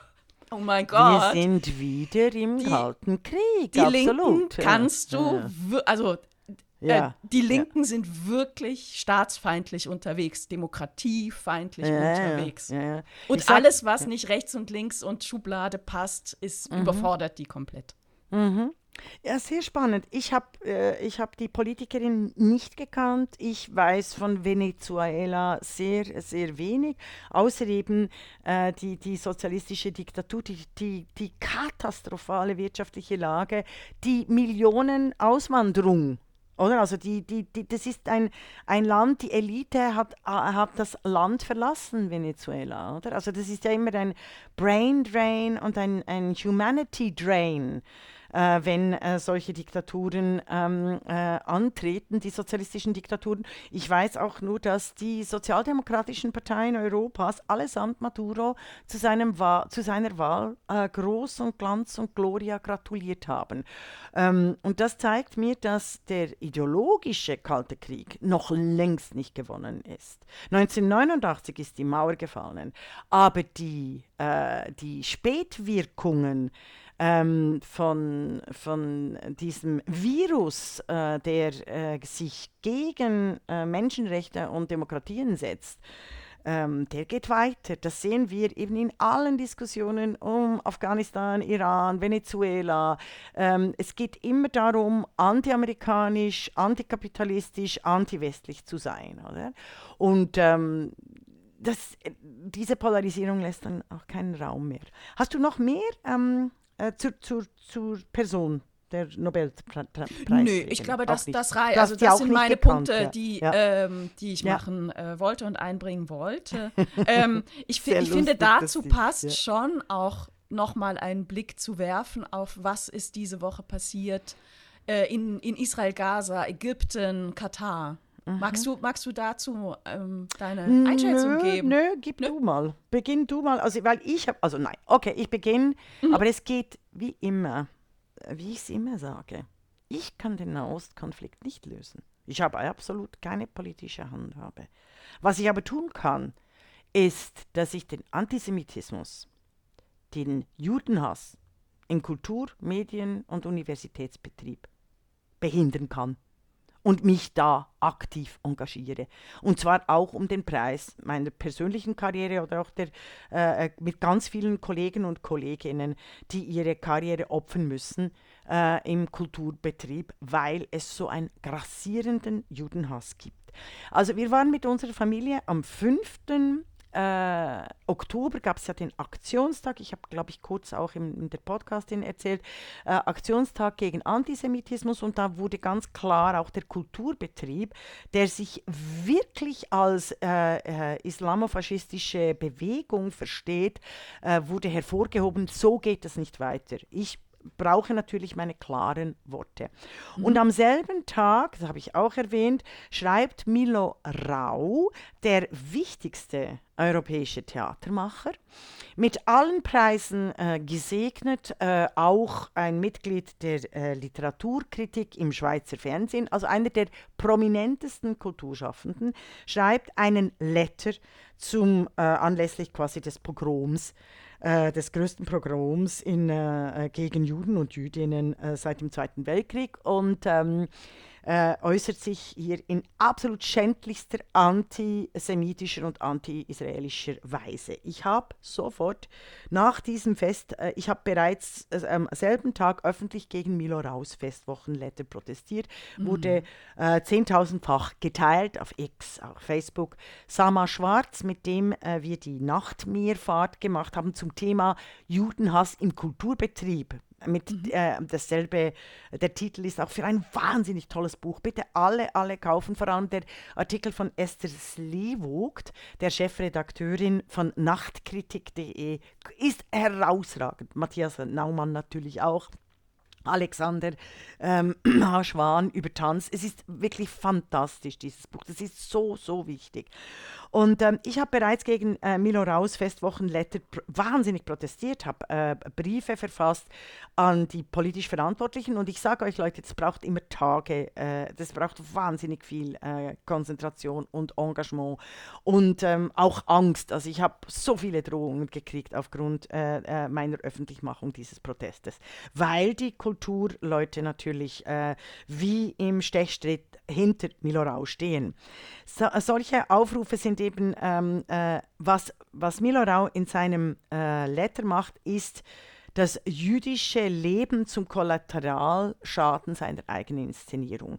oh mein Gott. Wir sind wieder im die, Kalten Krieg, die Absolut. Linken kannst ja. du, w- also Ja, äh, die Linken ja. sind wirklich staatsfeindlich unterwegs, demokratiefeindlich ja, unterwegs. Ja, ja. Und sag, alles, was ja. nicht rechts und links und Schublade passt, ist, mhm. überfordert die komplett. Mhm. Ja, sehr spannend. Ich habe äh, ich hab die Politikerin nicht gekannt. Ich weiß von Venezuela sehr, sehr wenig, außer eben äh, die, die sozialistische Diktatur, die, die, die katastrophale wirtschaftliche Lage, die Millionenauswanderung. Oder? Also die, die, die, das ist ein, ein Land, die Elite hat, äh, hat das Land verlassen, Venezuela. Oder? Also das ist ja immer ein Brain Drain und ein, ein Humanity Drain, äh, wenn äh, solche Diktaturen ähm, äh, antreten, die sozialistischen Diktaturen. Ich weiß auch nur, dass die sozialdemokratischen Parteien Europas allesamt Maduro zu, seinem Wa- zu seiner Wahl äh, Groß und Glanz und Gloria gratuliert haben. Ähm, und das zeigt mir, dass der ideologische Kalte Krieg noch längst nicht gewonnen ist. neunzehnhundertneunundachtzig ist die Mauer gefallen, aber die, äh, die Spätwirkungen ähm, von, von diesem Virus, äh, der äh, sich gegen äh, Menschenrechte und Demokratien setzt, ähm, der geht weiter. Das sehen wir eben in allen Diskussionen um Afghanistan, Iran, Venezuela. Ähm, es geht immer darum, antiamerikanisch, antikapitalistisch, antiwestlich zu sein. Oder? Und ähm, das, diese Polarisierung lässt dann auch keinen Raum mehr. Hast du noch mehr ähm, äh, zur, zur, zur Person der Nobelpreisträgerin? Nö, ich glaube, das, das reicht. Du hast Also die das auch sind nicht meine gekannt, Punkte, ja. die, Ja. ähm, die ich Ja. machen äh, wollte und einbringen wollte. ähm, ich fi- Sehr ich finde, lustig, dass dazu die- passt ja. schon auch nochmal einen Blick zu werfen auf, was ist diese Woche passiert äh, in, in Israel, Gaza, Ägypten, Katar. Magst du, magst du dazu ähm, deine Einschätzung nö, geben? Nö, gib du mal. Beginn du mal. Also, weil ich habe, also nein, okay, ich beginne, aber es geht wie immer, äh, wie ich es immer sage. Ich kann den Nahostkonflikt nicht lösen. Ich habe absolut keine politische Handhabe. Was ich aber tun kann, ist, dass ich den Antisemitismus, den Judenhass in Kultur, Medien und Universitätsbetrieb behindern kann und mich da aktiv engagiere. Und zwar auch um den Preis meiner persönlichen Karriere oder auch der, äh, mit ganz vielen Kollegen und Kolleginnen, die ihre Karriere opfern müssen äh, im Kulturbetrieb, weil es so einen grassierenden Judenhass gibt. Also wir waren mit unserer Familie am fünften Äh, Oktober gab es ja den Aktionstag, ich habe, glaube ich, kurz auch im, in der Podcastin erzählt, äh, Aktionstag gegen Antisemitismus, und da wurde ganz klar auch der Kulturbetrieb, der sich wirklich als äh, äh, islamofaschistische Bewegung versteht, äh, wurde hervorgehoben, so geht es nicht weiter. Ich brauche natürlich meine klaren Worte. Mhm. Und am selben Tag, das habe ich auch erwähnt, schreibt Milo Rau, der wichtigste europäische Theatermacher, mit allen Preisen äh, gesegnet, äh, auch ein Mitglied der äh, Literaturkritik im Schweizer Fernsehen, also einer der prominentesten Kulturschaffenden, schreibt einen Letter zum äh, anlässlich quasi des Pogroms, äh, des größten Pogroms in, äh, gegen Juden und Jüdinnen äh, seit dem Zweiten Weltkrieg, und ähm, äh, äußert sich hier in absolut schändlichster antisemitischer und anti-israelischer Weise. Ich habe sofort nach diesem Fest, äh, ich habe bereits äh, am selben Tag öffentlich gegen Milo Raus Festwochenletter protestiert, mhm. wurde äh, zehntausendfach geteilt auf X, auf Facebook. Sama Schwarz, mit dem äh, wir die Nachtmeerfahrt gemacht haben zum Thema Judenhass im Kulturbetrieb. Mit mhm. äh, dasselbe, der Titel ist auch für ein wahnsinnig tolles Buch. Bitte alle, alle kaufen. Vor allem der Artikel von Esther Slevogt, der Chefredakteurin von Nachtkritik punkt de, ist herausragend. Matthias Naumann natürlich auch. Alexander ähm, Schwan über Tanz. Es ist wirklich fantastisch, dieses Buch. Das ist so, so wichtig. Und ähm, ich habe bereits gegen äh, Milo Raus Festwochenletter pr- wahnsinnig protestiert, habe äh, Briefe verfasst an die politisch Verantwortlichen. Und ich sage euch, Leute, das braucht immer Tage, äh, das braucht wahnsinnig viel äh, Konzentration und Engagement und ähm, auch Angst. Also ich habe so viele Drohungen gekriegt aufgrund äh, äh, meiner Öffentlichmachung dieses Protestes, weil die Kulturleute natürlich äh, wie im Stechstritt hinter Milo Raus stehen. So, solche Aufrufe sind eben, ähm, äh, was, was Milo Rau in seinem äh, Letter macht, ist das jüdische Leben zum Kollateralschaden seiner eigenen Inszenierung.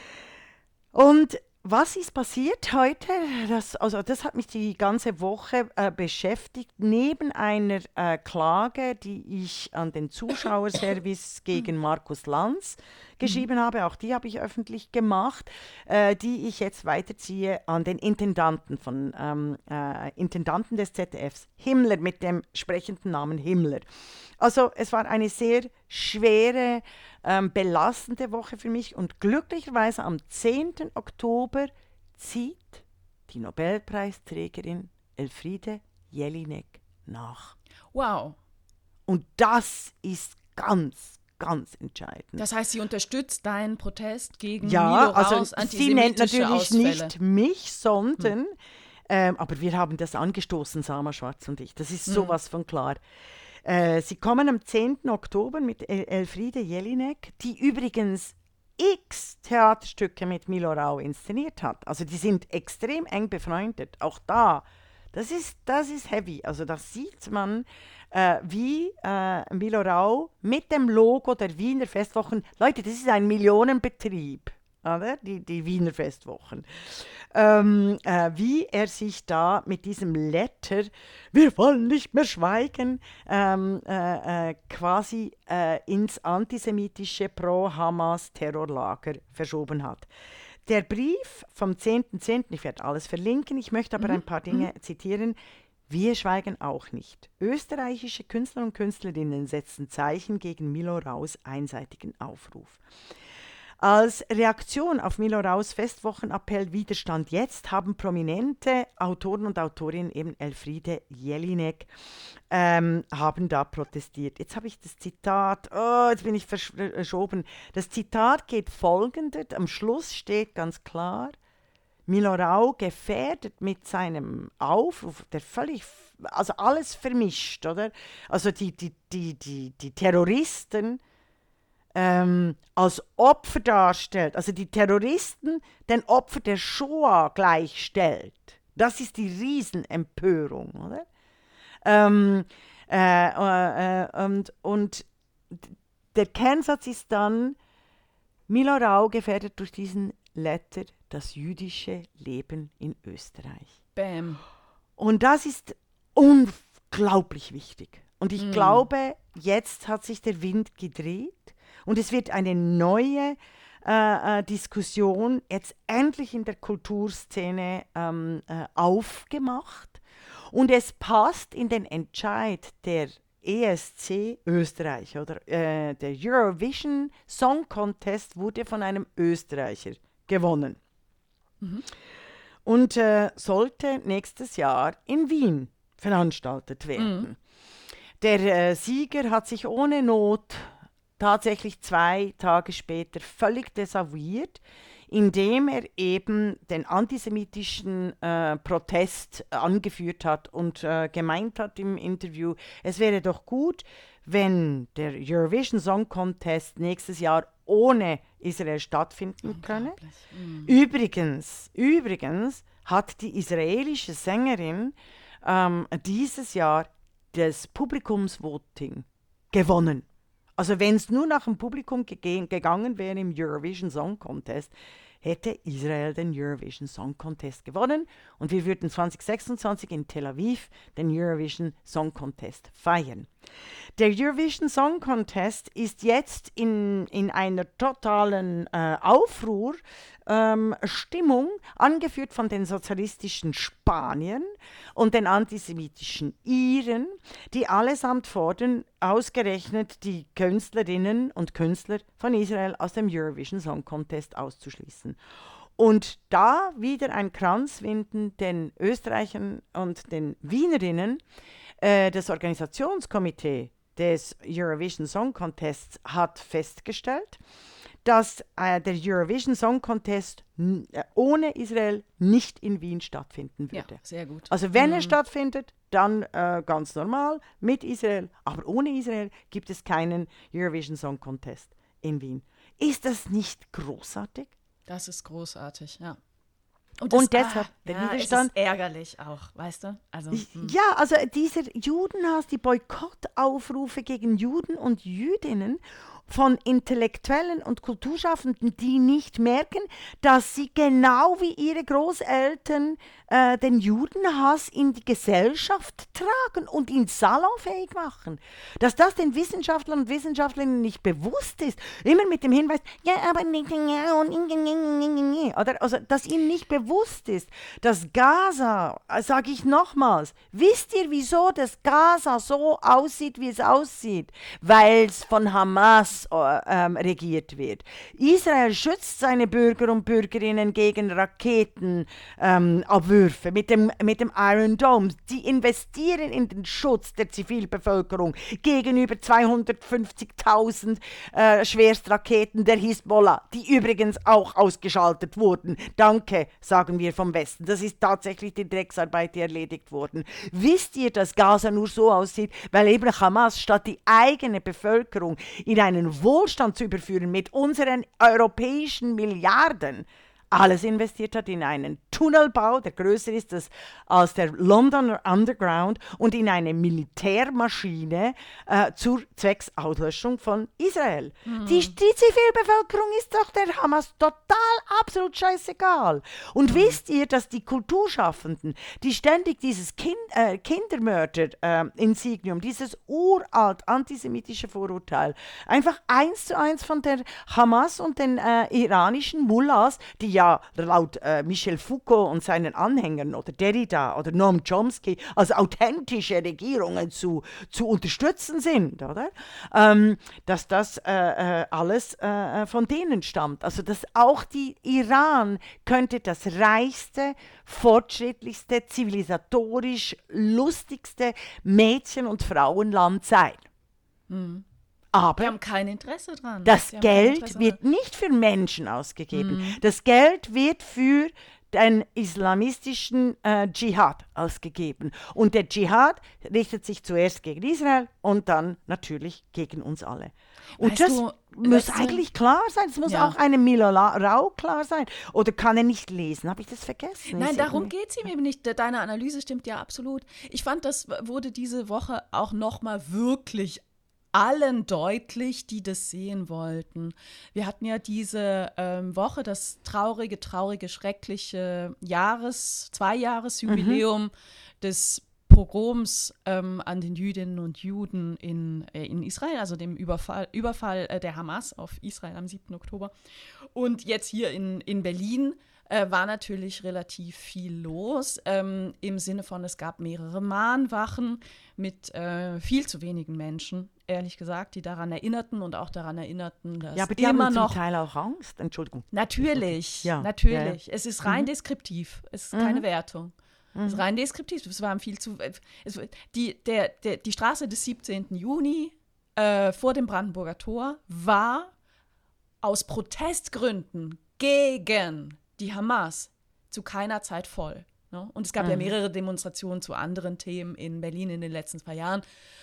Und was ist passiert heute? Das, also das hat mich die ganze Woche äh, beschäftigt. Neben einer äh, Klage, die ich an den Zuschauerservice gegen Markus Lanz geschrieben habe, auch die habe ich öffentlich gemacht, äh, die ich jetzt weiterziehe an den Intendanten von ähm, äh, Intendanten des Z D Fs, Himmler, mit dem sprechenden Namen Himmler. Also es war eine sehr schwere, ähm, belastende Woche für mich und glücklicherweise am zehnten Oktober zieht die Nobelpreisträgerin Elfriede Jelinek nach. Wow. Und das ist ganz, ganz entscheidend. Das heißt, sie unterstützt deinen Protest gegen ja, Milo also Raus, sie nennt antisemitische natürlich Ausfälle. nicht mich, sondern, hm. ähm, aber wir haben das angestoßen, Sama Schwarz und ich. Das ist sowas hm. von klar. Äh, sie kommen am zehnten Oktober mit El- Elfriede Jelinek, die übrigens x Theaterstücke mit Milo Rau inszeniert hat. Also die sind extrem eng befreundet. Auch da, das ist, das ist heavy. Also da sieht man, äh, wie äh, Milo Rau mit dem Logo der Wiener Festwochen, Leute, das ist ein Millionenbetrieb, oder? Die, die Wiener Festwochen. Ähm, äh, wie er sich da mit diesem Letter, wir wollen nicht mehr schweigen, ähm, äh, äh, quasi äh, ins antisemitische Pro-Hamas-Terrorlager verschoben hat. Der Brief vom zehnten zehnten, ich werde alles verlinken, ich möchte aber mhm. ein paar Dinge mhm. zitieren. Wir schweigen auch nicht. Österreichische Künstler und Künstlerinnen setzen Zeichen gegen Milo Raus' einseitigen Aufruf. Als Reaktion auf Milo Raus' Festwochenappell Widerstand jetzt haben prominente Autoren und Autorinnen, eben Elfriede Jelinek, ähm, haben da protestiert. Jetzt habe ich das Zitat, oh, jetzt bin ich verschoben. Das Zitat geht folgendes, am Schluss steht ganz klar, Milo Rau gefährdet mit seinem Aufruf, der völlig, also alles vermischt, oder? Also die, die, die, die, die Terroristen Ähm, als Opfer darstellt, also die Terroristen den Opfer der Shoah gleichstellt. Das ist die Riesenempörung, oder? Ähm, äh, äh, und, und der Kernsatz ist dann, Milo Rau gefährdet durch diesen Letter das jüdische Leben in Österreich. Bam. Und das ist unglaublich wichtig. Und ich mm. glaube, jetzt hat sich der Wind gedreht. Und es wird eine neue äh, äh, Diskussion jetzt endlich in der Kulturszene ähm, äh, aufgemacht. Und es passt in den Entscheid der E S C Österreich, oder äh, der Eurovision Song Contest wurde von einem Österreicher gewonnen. Mhm. Und äh, sollte nächstes Jahr in Wien veranstaltet werden. Mhm. Der äh, Sieger hat sich ohne Not tatsächlich zwei Tage später völlig desavouiert, indem er eben den antisemitischen äh, Protest angeführt hat und äh, gemeint hat im Interview, es wäre doch gut, wenn der Eurovision Song Contest nächstes Jahr ohne Israel stattfinden könne. Mhm. Übrigens, übrigens hat die israelische Sängerin ähm, dieses Jahr das Publikumsvoting gewonnen. Also wenn es nur nach dem Publikum ge- gegangen wäre im Eurovision Song Contest, hätte Israel den Eurovision Song Contest gewonnen und wir würden zwanzig sechsundzwanzig in Tel Aviv den Eurovision Song Contest feiern. Der Eurovision Song Contest ist jetzt in, in einer totalen äh, Aufruhr, ähm, Stimmung, angeführt von den sozialistischen Spaniern und den antisemitischen Iren, die allesamt fordern, ausgerechnet die Künstlerinnen und Künstler von Israel aus dem Eurovision Song Contest auszuschließen. Und da wieder ein Kranz winden den Österreichern und den Wienerinnen. Äh, das Organisationskomitee des Eurovision Song Contests hat festgestellt, dass äh, der Eurovision Song Contest n- äh, ohne Israel nicht in Wien stattfinden würde. Ja, sehr gut. Also wenn mhm. er stattfindet, dann äh, ganz normal mit Israel, aber ohne Israel gibt es keinen Eurovision Song Contest in Wien. Ist das nicht großartig? Das ist großartig, ja. Und, das, Und deshalb ah, der ja, Widerstand. Es ist ärgerlich auch, weißt du? Also, hm. Ja, also dieser Judenhass, die Boykottaufrufe gegen Juden und Jüdinnen von Intellektuellen und Kulturschaffenden, die nicht merken, dass sie genau wie ihre Großeltern äh, den Judenhass in die Gesellschaft tragen und ihn salonfähig machen. Dass das den Wissenschaftlern und Wissenschaftlerinnen nicht bewusst ist, immer mit dem Hinweis, ja, aber nicht, oder also, dass ihnen nicht bewusst ist, dass Gaza, sage ich nochmals, wisst ihr, wieso das Gaza so aussieht, wie es aussieht? Weil es von Hamas ähm, regiert wird. Israel schützt seine Bürger und Bürgerinnen gegen Raketenabwürfe ähm, mit, dem, mit dem Iron Dome. Die investieren in den Schutz der Zivilbevölkerung gegenüber zweihundertfünfzigtausend äh, Schwerstraketen der Hisbollah, die übrigens auch ausgeschaltet wurden. Danke, sagen wir vom Westen. Das ist tatsächlich die Drecksarbeit, die erledigt wurde. Wisst ihr, dass Gaza nur so aussieht, weil eben Hamas statt die eigene Bevölkerung in einen Wohlstand zu überführen mit unseren europäischen Milliarden, alles investiert hat in einen Tunnelbau, der größer ist als, als der Londoner Underground, und in eine Militärmaschine äh, zur Zwecksauslöschung von Israel. Mhm. Die, die Zivilbevölkerung ist doch der Hamas total, absolut scheißegal. Und mhm. wisst ihr, dass die Kulturschaffenden, die ständig dieses kind, äh, Kindermörder-Insignium, äh, dieses uralt antisemitische Vorurteil, einfach eins zu eins von der Hamas und den äh, iranischen Mullahs, die ja laut äh, Michel Foucault und seinen Anhängern oder Derrida oder Noam Chomsky als authentische Regierungen zu, zu unterstützen sind, oder? Ähm, dass das äh, äh, alles äh, von denen stammt. Also dass auch die Iran könnte das reichste, fortschrittlichste, zivilisatorisch lustigste Mädchen- und Frauenland sein. Mhm. Aber wir haben kein Interesse dran. Das Geld wird nicht für Menschen ausgegeben. Mhm. Das Geld wird für den islamistischen äh, Dschihad ausgegeben. Und der Dschihad richtet sich zuerst gegen Israel und dann natürlich gegen uns alle. Und weißt das du, muss eigentlich du? klar sein. Es muss ja. auch einem Milo Rau klar sein. Oder kann er nicht lesen? Habe ich das vergessen? Nein, darum geht es ihm eben nicht. Deine Analyse stimmt ja absolut. Ich fand, das wurde diese Woche auch nochmal wirklich allen deutlich, die das sehen wollten. Wir hatten ja diese ähm, Woche das traurige, traurige, schreckliche Jahres-, Zweijahresjubiläum mhm. des Pogroms ähm, an den Jüdinnen und Juden in, äh, in Israel, also dem Überfall, Überfall äh, der Hamas auf Israel am siebten Oktober. Und jetzt hier in, in Berlin äh, war natürlich relativ viel los, ähm, im Sinne von, es gab mehrere Mahnwachen mit äh, viel zu wenigen Menschen, ehrlich gesagt, die daran erinnerten und auch daran erinnerten, dass ja, aber die immer haben noch zum Teil auch Angst. Entschuldigung. Natürlich, ja, natürlich. Ja. Es ist rein mhm. deskriptiv, es ist mhm. keine Wertung. Mhm. Es ist rein deskriptiv. Es waren viel zu. Es, die, der, der, die Straße des siebzehnten Juni äh, vor dem Brandenburger Tor war aus Protestgründen gegen die Hamas zu keiner Zeit voll. Ne? Und es gab mhm. ja mehrere Demonstrationen zu anderen Themen in Berlin in den letzten zwei Jahren,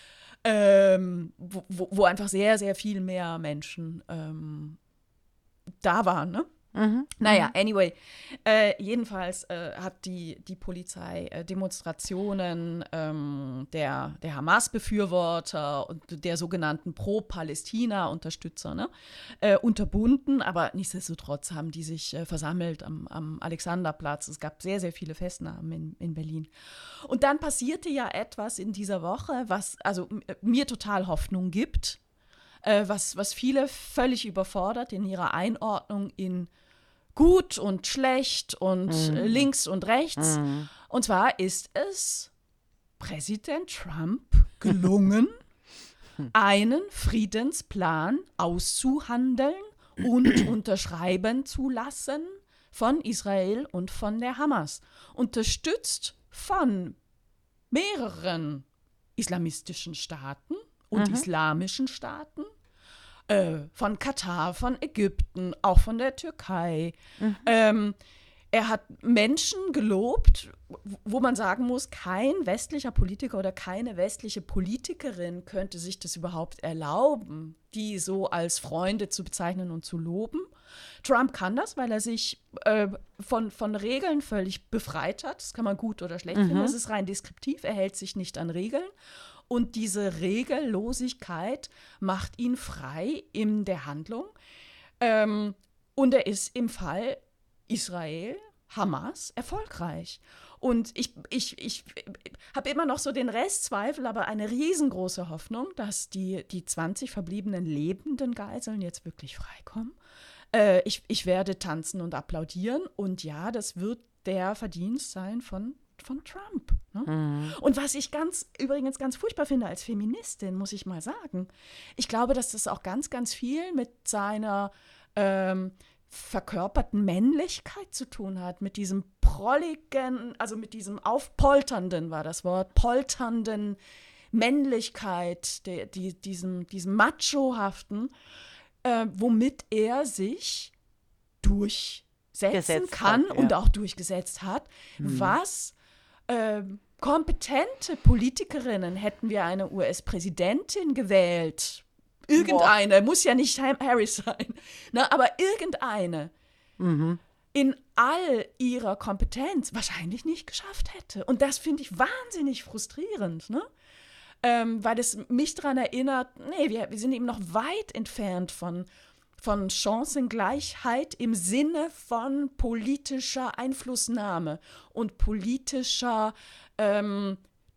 ähm, wo, wo, wo einfach sehr, sehr viel mehr Menschen ähm, da waren, ne? Mhm. Naja, anyway, äh, jedenfalls äh, hat die, die Polizei äh, Demonstrationen ähm, der, der Hamas-Befürworter und der sogenannten Pro-Palästina-Unterstützer ne, äh, unterbunden, aber nichtsdestotrotz haben die sich äh, versammelt am, am Alexanderplatz. Es gab sehr, sehr viele Festnahmen in, in Berlin. Und dann passierte ja etwas in dieser Woche, was also m- mir total Hoffnung gibt, äh, was, was viele völlig überfordert in ihrer Einordnung in gut und schlecht und mm. links und rechts. Mm. Und zwar ist es Präsident Trump gelungen, einen Friedensplan auszuhandeln und unterschreiben zu lassen von Israel und von der Hamas. Unterstützt von mehreren islamistischen Staaten und mhm. islamischen Staaten. Von Katar, von Ägypten, auch von der Türkei. Mhm. Ähm, er hat Menschen gelobt, wo man sagen muss, kein westlicher Politiker oder keine westliche Politikerin könnte sich das überhaupt erlauben, die so als Freunde zu bezeichnen und zu loben. Trump kann das, weil er sich äh, von, von Regeln völlig befreit hat. Das kann man gut oder schlecht mhm. finden. Das ist rein deskriptiv. Er hält sich nicht an Regeln. Und diese Regellosigkeit macht ihn frei in der Handlung. Ähm, und er ist im Fall Israel, Hamas, erfolgreich. Und ich, ich, ich habe immer noch so den Restzweifel, aber eine riesengroße Hoffnung, dass die, die zwanzig verbliebenen lebenden Geiseln jetzt wirklich freikommen. Äh, ich, ich werde tanzen und applaudieren. Und ja, das wird der Verdienst sein von von Trump. Ne? Mhm. Und was ich ganz, übrigens ganz furchtbar finde als Feministin, muss ich mal sagen, ich glaube, dass das auch ganz, ganz viel mit seiner ähm, verkörperten Männlichkeit zu tun hat, mit diesem prolligen, also mit diesem aufpolternden, war das Wort, polternden Männlichkeit, der, die, diesem, diesem machohaften, äh, womit er sich durchsetzen Gesetzt kann hat, ja. und auch durchgesetzt hat, mhm. was Ähm, kompetente Politikerinnen, hätten wir eine U S-Präsidentin gewählt, irgendeine, Boah. muss ja nicht Harris sein, na, aber irgendeine, mhm. in all ihrer Kompetenz wahrscheinlich nicht geschafft hätte. Und das finde ich wahnsinnig frustrierend, ne? Ähm, weil es mich daran erinnert, nee, wir, wir sind eben noch weit entfernt von von Chancengleichheit im Sinne von politischer Einflussnahme und politischer ähm,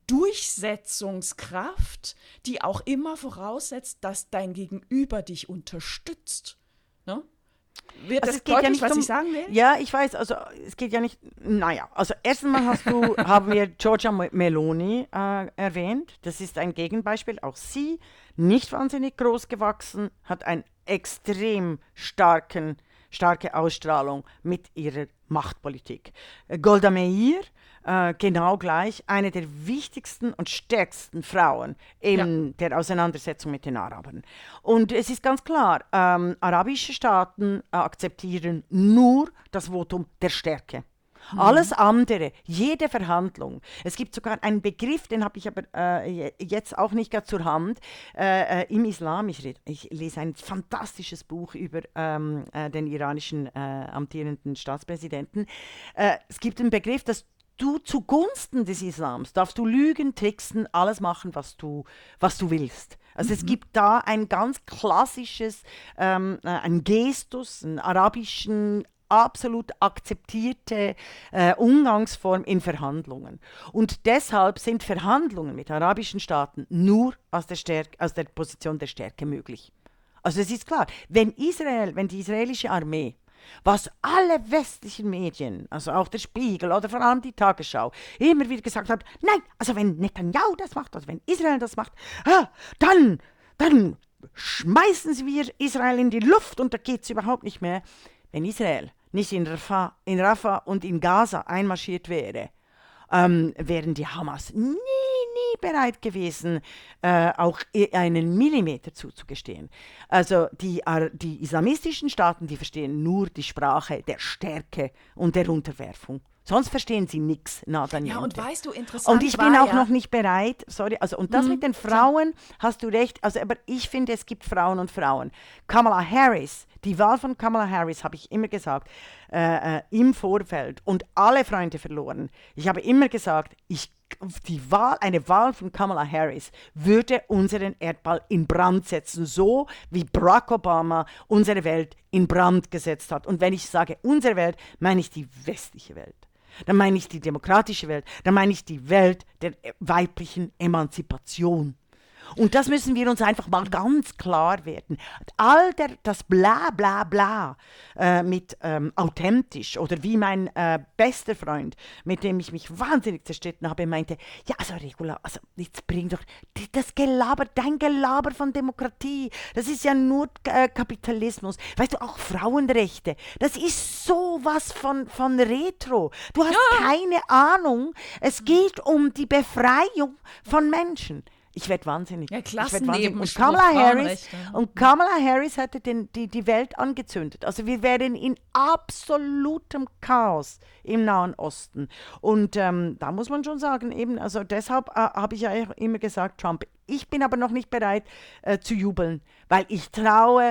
Durchsetzungskraft, die auch immer voraussetzt, dass dein Gegenüber dich unterstützt. Ne? Wird also das deutlich, ja was um, ich sagen will? Ja, ich weiß, also es geht ja nicht, naja, also erstens mal hast du, haben wir Giorgia Meloni äh, erwähnt, das ist ein Gegenbeispiel, auch sie, nicht wahnsinnig groß gewachsen, hat ein extrem starken, starke Ausstrahlung mit ihrer Machtpolitik. Golda Meir, äh, genau gleich, eine der wichtigsten und stärksten Frauen in ja. der Auseinandersetzung mit den Arabern. Und es ist ganz klar, ähm, arabische Staaten äh, akzeptieren nur das Votum der Stärke. Mhm. Alles andere, jede Verhandlung. Es gibt sogar einen Begriff, den habe ich aber äh, jetzt auch nicht gerade zur Hand, äh, äh, im Islam. Ich, red, ich lese ein fantastisches Buch über ähm, äh, den iranischen äh, amtierenden Staatspräsidenten. Äh, es gibt einen Begriff, dass du zugunsten des Islams darfst du lügen, tricksen, alles machen, was du, was du willst. Also mhm. es gibt da ein ganz klassisches, ähm, äh, ein Gestus, einen arabischen absolut akzeptierte äh, Umgangsform in Verhandlungen. Und deshalb sind Verhandlungen mit arabischen Staaten nur aus der, Stärke, aus der Position der Stärke möglich. Also es ist klar, wenn Israel, wenn die israelische Armee, was alle westlichen Medien, also auch der Spiegel oder vor allem die Tagesschau, immer wieder gesagt haben, nein, also wenn Netanyahu das macht, also wenn Israel das macht, ah, dann, dann schmeißen wir Israel in die Luft und da geht es überhaupt nicht mehr. Wenn Israel nicht in Rafah, in Rafah und in Gaza einmarschiert wäre, ähm, wären die Hamas nie, nie bereit gewesen, äh, auch einen Millimeter zuzugestehen. Also die, die islamistischen Staaten, die verstehen nur die Sprache der Stärke und der Unterwerfung. Sonst verstehen sie nichts, nada niente. Ja, und weißt du, interessant Und ich bin war, auch ja. noch nicht bereit, sorry, also und das mhm. mit den Frauen, hast du recht, also aber ich finde, es gibt Frauen und Frauen. Kamala Harris, die Wahl von Kamala Harris, habe ich immer gesagt, äh, äh, im Vorfeld und alle Freunde verloren. Ich habe immer gesagt, ich die Wahl, eine Wahl von Kamala Harris würde unseren Erdball in Brand setzen, so wie Barack Obama unsere Welt in Brand gesetzt hat. Und wenn ich sage unsere Welt, meine ich die westliche Welt. Dann meine ich die demokratische Welt, dann meine ich die Welt der weiblichen Emanzipation. Und das müssen wir uns einfach mal ganz klar werden. All der, das Bla Bla Bla äh, mit ähm, authentisch oder wie mein äh, bester Freund, mit dem ich mich wahnsinnig zerstritten habe, meinte, ja, also Regula, also jetzt bring doch das Gelaber, dein Gelaber von Demokratie, das ist ja nur äh, Kapitalismus. Weißt du, auch Frauenrechte, das ist sowas von, von Retro. Du hast ja. keine Ahnung, es geht um die Befreiung von Menschen. Ich werde wahnsinnig. Ja, Klassenleben und Kamala Harris und Kamala Harris hätte den, die, die Welt angezündet. Also wir wären in absolutem Chaos im Nahen Osten. Und ähm, da muss man schon sagen, eben, also deshalb äh, habe ich ja immer gesagt, Trump. Ich bin aber noch nicht bereit äh, zu jubeln, weil ich traue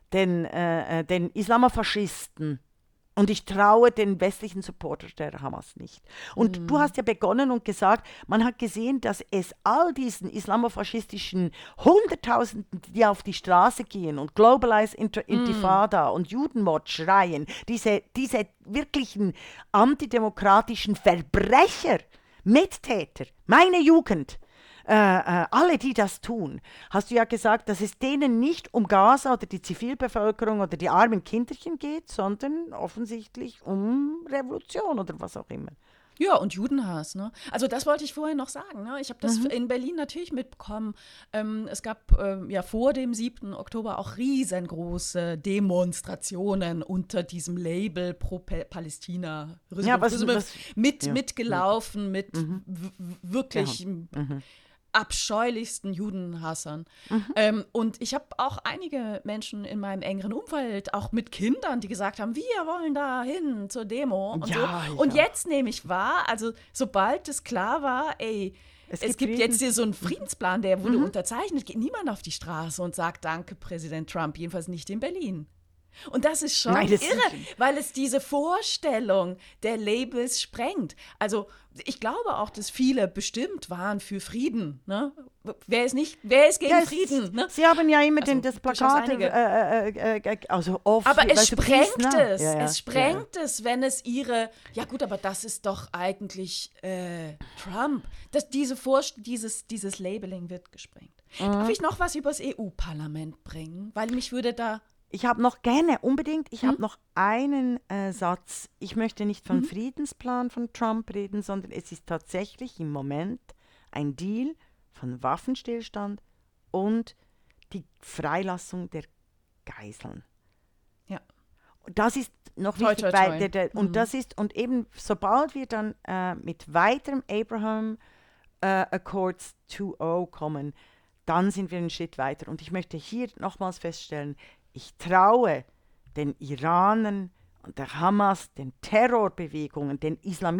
den, äh, den Islamofaschisten. Und ich traue den westlichen Supportern der Hamas nicht. Und mm. du hast ja begonnen und gesagt, man hat gesehen, dass es all diesen islamofaschistischen Hunderttausenden, die auf die Straße gehen und Globalize Inter- Intifada mm. und Judenmord schreien, diese, diese wirklichen antidemokratischen Verbrecher, Mittäter, meine Jugend, Äh, äh, alle, die das tun, hast du ja gesagt, dass es denen nicht um Gaza oder die Zivilbevölkerung oder die armen Kinderchen geht, sondern offensichtlich um Revolution oder was auch immer. Ja, und Judenhass, ne? Also das wollte ich vorher noch sagen, ne? Ich habe das mhm. in Berlin natürlich mitbekommen. Ähm, es gab ähm, ja vor dem siebten Oktober auch riesengroße Demonstrationen unter diesem Label pro Palästina. Ja, was, was, mit, ja. mitgelaufen, mit mhm. w- wirklich... Ja. Mhm. abscheulichsten Judenhassern. Mhm. Ähm, und ich habe auch einige Menschen in meinem engeren Umfeld, auch mit Kindern, die gesagt haben, wir wollen da hin zur Demo und ja, so. Ja. Und jetzt nehme ich wahr, also sobald es klar war, ey, es, es gibt, gibt jetzt hier so einen Friedensplan, der wurde mhm. unterzeichnet, geht niemand auf die Straße und sagt, danke, Präsident Trump, jedenfalls nicht in Berlin. Und das ist schon Nein, das irre, ist weil es diese Vorstellung der Labels sprengt. Also ich glaube auch, dass viele bestimmt waren für Frieden. Ne? Wer ist nicht, wer ist gegen ja, Frieden? Ne? Sie haben ja immer also, den, das Plakat, äh, äh, äh, also oft. Aber es sprengt du, es, ja, ja, es sprengt ja. es, wenn es ihre, ja gut, aber das ist doch eigentlich äh, Trump. Das, diese Vorst- dieses, dieses Labeling wird gesprengt. Mhm. Darf ich noch was über das E U-Parlament bringen? Weil mich würde da Ich habe noch gerne, unbedingt, ich hm? habe noch einen äh, Satz. Ich möchte nicht vom hm? Friedensplan von Trump reden, sondern es ist tatsächlich im Moment ein Deal von Waffenstillstand und die Freilassung der Geiseln. Ja. Und das ist noch toi, wichtig, toi, weil toi. Der, der, und mhm. das ist, und eben sobald wir dann äh, mit weiterem Abraham äh, Accords zwei Punkt null kommen, dann sind wir einen Schritt weiter. Und ich möchte hier nochmals feststellen, ich traue den Iranern und der Hamas, den Terrorbewegungen, den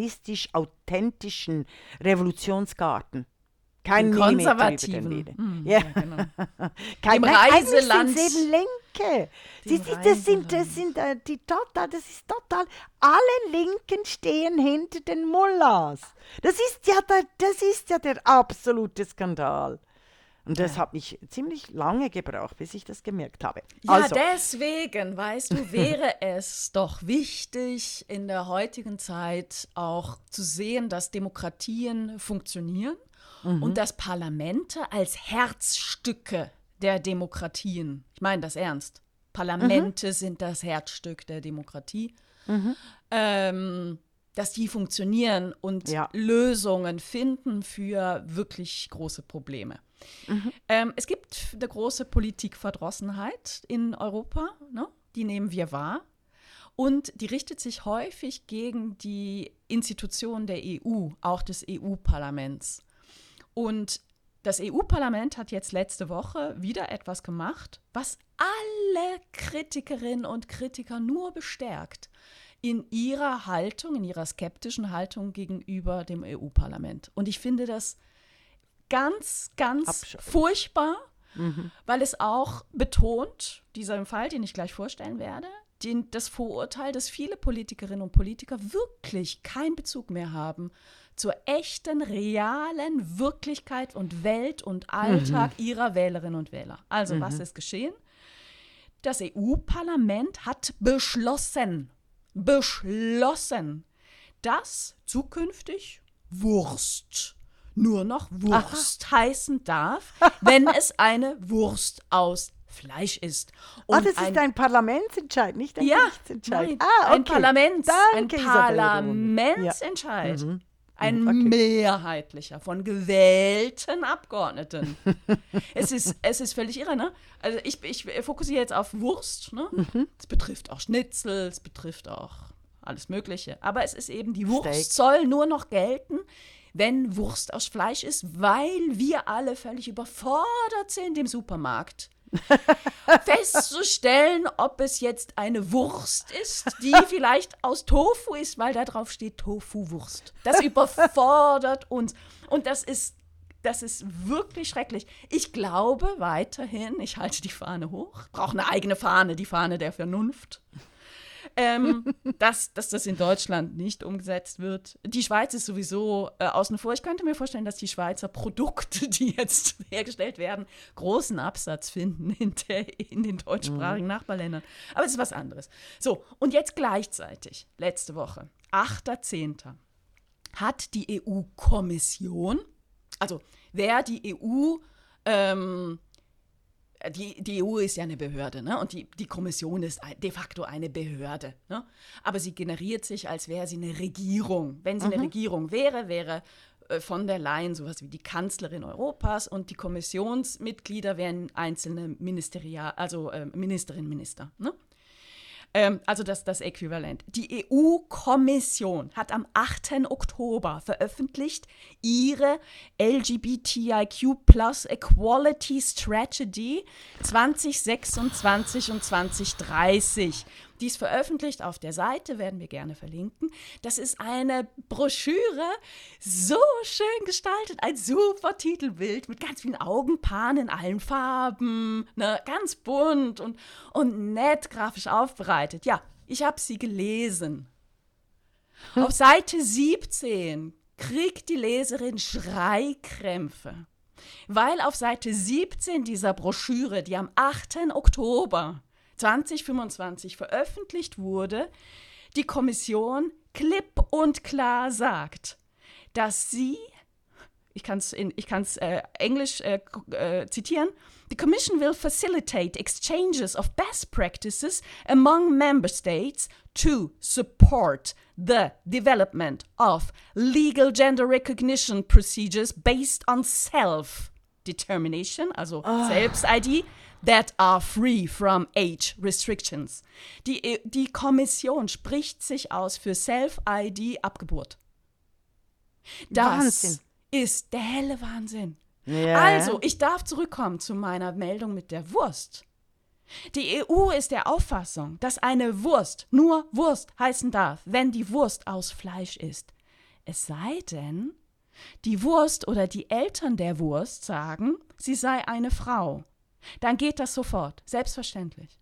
islamistisch-authentischen Revolutionsgarten. Kein den Millimeter Konservativen. über den Mm, ja. ja, genau. Kein, Dem nein, Reiseland. Eigentlich sind es eben Linke. Dem Das, ist, das sind, das sind äh, die total, das ist total, alle Linken stehen hinter den Mullahs. Das ist ja der, das ist ja der absolute Skandal. Und das Ja. hat mich ziemlich lange gebraucht, bis ich das gemerkt habe. Ja, Also, deswegen, weißt du, wäre es doch wichtig, in der heutigen Zeit auch zu sehen, dass Demokratien funktionieren mhm. und dass Parlamente als Herzstücke der Demokratien, ich meine das ernst, Parlamente mhm. sind das Herzstück der Demokratie, mhm. ähm, dass die funktionieren und ja. Lösungen finden für wirklich große Probleme. Mhm. Ähm, es gibt eine große Politikverdrossenheit in Europa, ne? Die nehmen wir wahr. Und die richtet sich häufig gegen die Institutionen der E U, auch des E U-Parlaments. Und das E U-Parlament hat jetzt letzte Woche wieder etwas gemacht, was alle Kritikerinnen und Kritiker nur bestärkt in ihrer Haltung, in ihrer skeptischen Haltung gegenüber dem E U-Parlament. Und ich finde das ganz, ganz Abscheu. furchtbar, mhm. weil es auch betont, dieser Fall, den ich gleich vorstellen werde, den, das Vorurteil, dass viele Politikerinnen und Politiker wirklich keinen Bezug mehr haben zur echten, realen Wirklichkeit und Welt und Alltag mhm. ihrer Wählerinnen und Wähler. Also, mhm. was ist geschehen? Das E U-Parlament hat beschlossen, beschlossen, dass zukünftig Wurst nur noch Wurst Aha. heißen darf, wenn es eine Wurst aus Fleisch ist. Und ah, das ein, ist ein Parlamentsentscheid, nicht ein ja, Gerichtsentscheid. Nein, ah, okay. ein Parlaments, Danke, ein Parlamentsentscheid. Ja. Mhm. Ein okay. mehrheitlicher von gewählten Abgeordneten. es, ist, es ist völlig irre, ne? Also ich, ich fokussiere jetzt auf Wurst, ne? Mhm. Es betrifft auch Schnitzel, es betrifft auch alles Mögliche. Aber es ist eben, die Wurst Steak. soll nur noch gelten, wenn Wurst aus Fleisch ist, weil wir alle völlig überfordert sind im Supermarkt. festzustellen, ob es jetzt eine Wurst ist, die vielleicht aus Tofu ist, weil da drauf steht Tofu-Wurst. Das überfordert uns. Und das ist Das ist wirklich schrecklich. Ich glaube weiterhin, ich halte die Fahne hoch, brauche eine eigene Fahne, die Fahne der Vernunft, ähm, dass, dass das in Deutschland nicht umgesetzt wird. Die Schweiz ist sowieso äh, außen vor. Ich könnte mir vorstellen, dass die Schweizer Produkte, die jetzt hergestellt werden, großen Absatz finden in, der, in den deutschsprachigen mhm. Nachbarländern. Aber es ist was anderes. So, und jetzt gleichzeitig, letzte Woche, achter zehnter hat die E U-Kommission, also wer die E U, ähm, die, die E U ist ja eine Behörde, ne? Und die, die Kommission ist de facto eine Behörde. Ne? Aber sie generiert sich, als wäre sie eine Regierung. Wenn sie mhm. eine Regierung wäre, wäre äh, von der Leyen sowas wie die Kanzlerin Europas und die Kommissionsmitglieder wären einzelne Ministerial, also äh, Ministerinnen, Minister. Ne? Ähm, also das, das Äquivalent. Die E U-Kommission hat am achten Oktober veröffentlicht ihre L G B T I Q plus Equality Strategy zwanzig sechsundzwanzig und zwanzig dreißig. Die ist veröffentlicht auf der Seite, werden wir gerne verlinken. Das ist eine Broschüre, so schön gestaltet, ein super Titelbild mit ganz vielen Augenpaaren in allen Farben, ne, ganz bunt und, und nett grafisch aufbereitet. Ja, ich habe sie gelesen. Hm. Auf Seite siebzehn kriegt die Leserin Schreikrämpfe, weil auf Seite siebzehn dieser Broschüre, die am achten Oktober zwanzig fünfundzwanzig veröffentlicht wurde, die Kommission klipp und klar sagt, dass sie, ich kann es ich kann's, äh, Englisch äh, äh, zitieren, the Commission will facilitate exchanges of best practices among member states to support the development of legal gender recognition procedures based on self-determination, also oh. Selbst-I D, that are free from age restrictions. Die, die Kommission spricht sich aus für Self-I D ab Geburt. Das Wahnsinn. Ist der helle Wahnsinn. Ja. Also, ich darf zurückkommen zu meiner Meldung mit der Wurst. Die E U ist der Auffassung, dass eine Wurst nur Wurst heißen darf, wenn die Wurst aus Fleisch ist. Es sei denn, die Wurst oder die Eltern der Wurst sagen, sie sei eine Frau. Dann geht das sofort, selbstverständlich.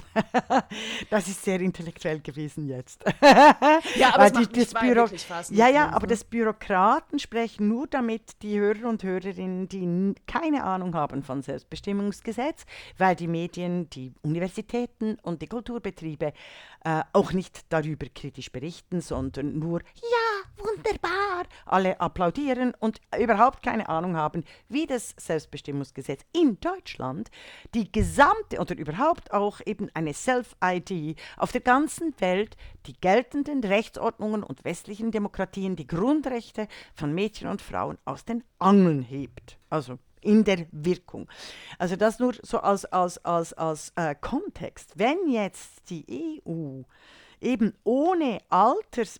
Das ist sehr intellektuell gewesen jetzt. Ja, aber es macht mich wirklich fast Ja, ja, aber das Bürokraten sprechen nur damit die Hörer und Hörerinnen, die n- keine Ahnung haben von Selbstbestimmungsgesetz, weil die Medien, die Universitäten und die Kulturbetriebe äh, auch nicht darüber kritisch berichten, sondern nur, ja, wunderbar, alle applaudieren und überhaupt keine Ahnung haben, wie das Selbstbestimmungsgesetz in Deutschland die gesamte oder überhaupt auch eben eine Self-I D auf der ganzen Welt die geltenden Rechtsordnungen und westlichen Demokratien, die Grundrechte von Mädchen und Frauen aus den Angeln hebt. Also in der Wirkung. Also das nur so als, als, als, als äh, Kontext. Wenn jetzt die E U eben ohne Alters-,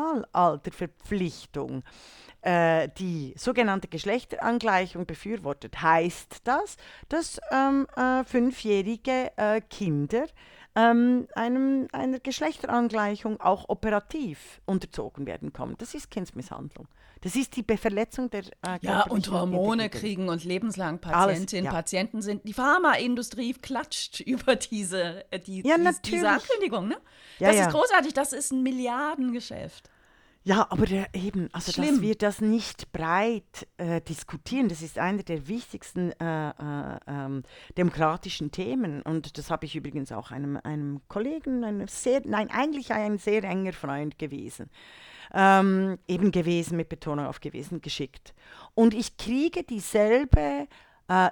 Minimalalterverpflichtung äh, die sogenannte Geschlechterangleichung befürwortet, heißt das, dass ähm, äh, fünfjährige äh, Kinder ähm, einem, einer Geschlechterangleichung auch operativ unterzogen werden können. Das ist Kindsmisshandlung. Das ist die Be- Verletzung der äh, Ja, und Hormone kriegen und lebenslang Patientinnen, ja. Patienten sind. Die Pharmaindustrie klatscht über diese, äh, die, ja, dies, diese Ankündigung. Ne? Ja, das ja. ist großartig, das ist ein Milliardengeschäft. Ja, aber der, eben, also Schlimm. dass wir das nicht breit äh, diskutieren, das ist einer der wichtigsten äh, äh, ähm, demokratischen Themen. Und das habe ich übrigens auch einem, einem Kollegen, einem sehr, nein, eigentlich ein sehr enger Freund gewesen, ähm, eben gewesen, mit Betonung auf gewesen, geschickt. Und ich kriege dieselbe äh,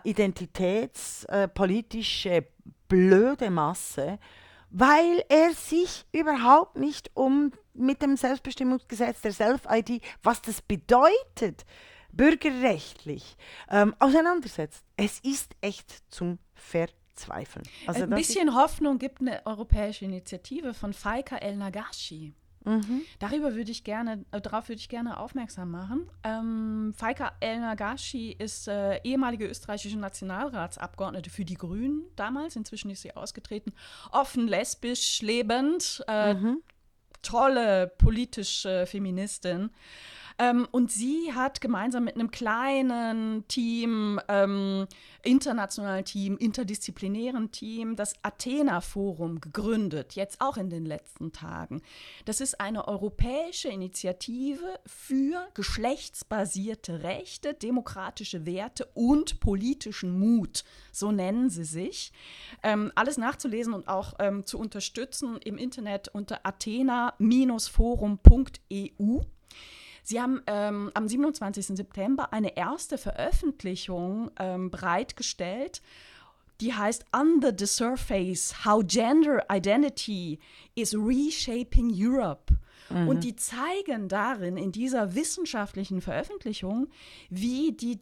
identitätspolitische äh, blöde Masse, weil er sich überhaupt nicht um mit dem Selbstbestimmungsgesetz, der Self-I D, was das bedeutet, bürgerrechtlich ähm, auseinandersetzt. Es ist echt zum Verzweifeln. Also Ein bisschen Hoffnung gibt eine europäische Initiative von Faika El-Nagashi. Mhm. Darüber würde ich gerne, äh, darauf würde ich gerne aufmerksam machen. Ähm, Faika El-Nagashi ist äh, ehemalige österreichische Nationalratsabgeordnete für die Grünen damals. Inzwischen ist sie ausgetreten. Offen, lesbisch, lebend, äh, mhm. tolle politische Feministin. Ähm, und sie hat gemeinsam mit einem kleinen Team, ähm, internationalen Team, interdisziplinären Team, das Athena-Forum gegründet, jetzt auch in den letzten Tagen. Das ist eine europäische Initiative für geschlechtsbasierte Rechte, demokratische Werte und politischen Mut, so nennen sie sich. Ähm, alles nachzulesen und auch ähm, zu unterstützen im Internet unter athena Forum punkt e u. Sie haben ähm, am siebenundzwanzigsten September eine erste Veröffentlichung ähm, bereitgestellt, die heißt Under the Surface, How Gender Identity is Reshaping Europe. Mhm. Und die zeigen darin, in dieser wissenschaftlichen Veröffentlichung, wie die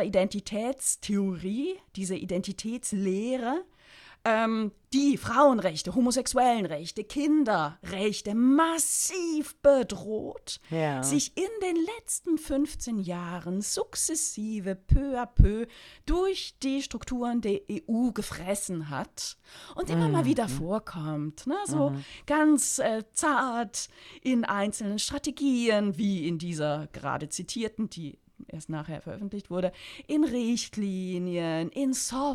Gender-Identitätstheorie, diese Identitätslehre, ähm, die Frauenrechte, Homosexuellenrechte, Kinderrechte massiv bedroht, ja. sich in den letzten fünfzehn Jahren sukzessive, peu à peu durch die Strukturen der E U gefressen hat und immer mhm. mal wieder vorkommt. Ne? So mhm. ganz äh, zart in einzelnen Strategien, wie in dieser gerade zitierten, die erst nachher veröffentlicht wurde, in Richtlinien, in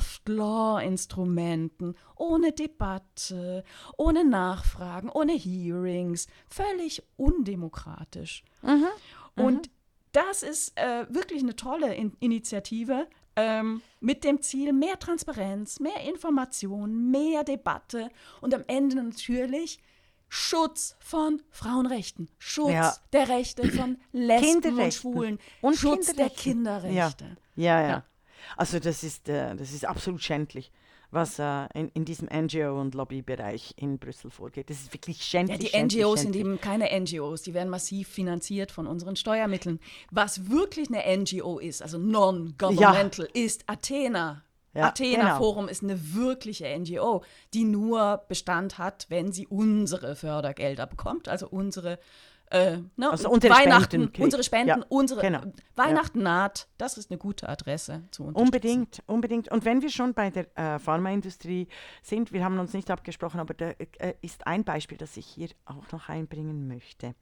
Soft-Law-Instrumenten, ohne Debatte, ohne Nachfragen, ohne Hearings, völlig undemokratisch. Mhm. Und mhm. das ist äh, wirklich eine tolle in- Initiative ähm, mit dem Ziel, mehr Transparenz, mehr Information, mehr Debatte und am Ende natürlich Schutz von Frauenrechten, Schutz ja. der Rechte von Lesben und Schwulen, und Schutz der Kinderrechte. Ja, ja, ja. ja. Also das ist, äh, das ist absolut schändlich, was äh, in, in diesem N G O- und Lobbybereich in Brüssel vorgeht. Das ist wirklich schändlich. Ja, die schändlich, N G Os schändlich. sind eben keine N G Os, die werden massiv finanziert von unseren Steuermitteln. Was wirklich eine N G O ist, also non-governmental, ja. ist Athena. Ja, Athena genau. Forum ist eine wirkliche N G O, die nur Bestand hat, wenn sie unsere Fördergelder bekommt, also unsere äh, ne, also unsere Weihnachten, Spenden unsere Spenden, ja, unsere genau. Weihnachten ja. naht. Das ist eine gute Adresse zu unterstützen. Unbedingt, unbedingt. Und wenn wir schon bei der äh, Pharmaindustrie sind, wir haben uns nicht abgesprochen, aber da äh, ist ein Beispiel, das ich hier auch noch einbringen möchte.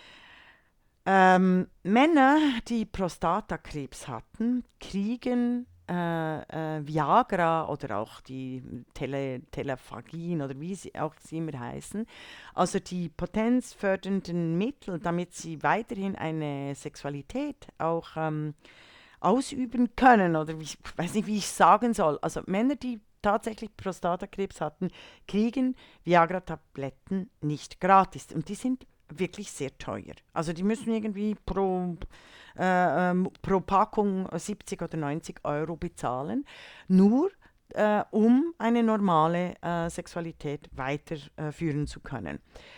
Ähm, Männer, die Prostatakrebs hatten, kriegen Äh, äh, Viagra oder auch die Tele- Telefagin oder wie sie auch sie immer heißen, also die potenzfördernden Mittel, damit sie weiterhin eine Sexualität auch ähm, ausüben können oder wie, ich weiß nicht, wie ich sagen soll. Also Männer, die tatsächlich Prostatakrebs hatten, kriegen Viagra-Tabletten nicht gratis und die sind wirklich sehr teuer. Also die müssen irgendwie pro Äh, ähm, pro Packung siebzig oder neunzig Euro bezahlen, nur äh, um eine normale äh, Sexualität weiterführen äh, zu können.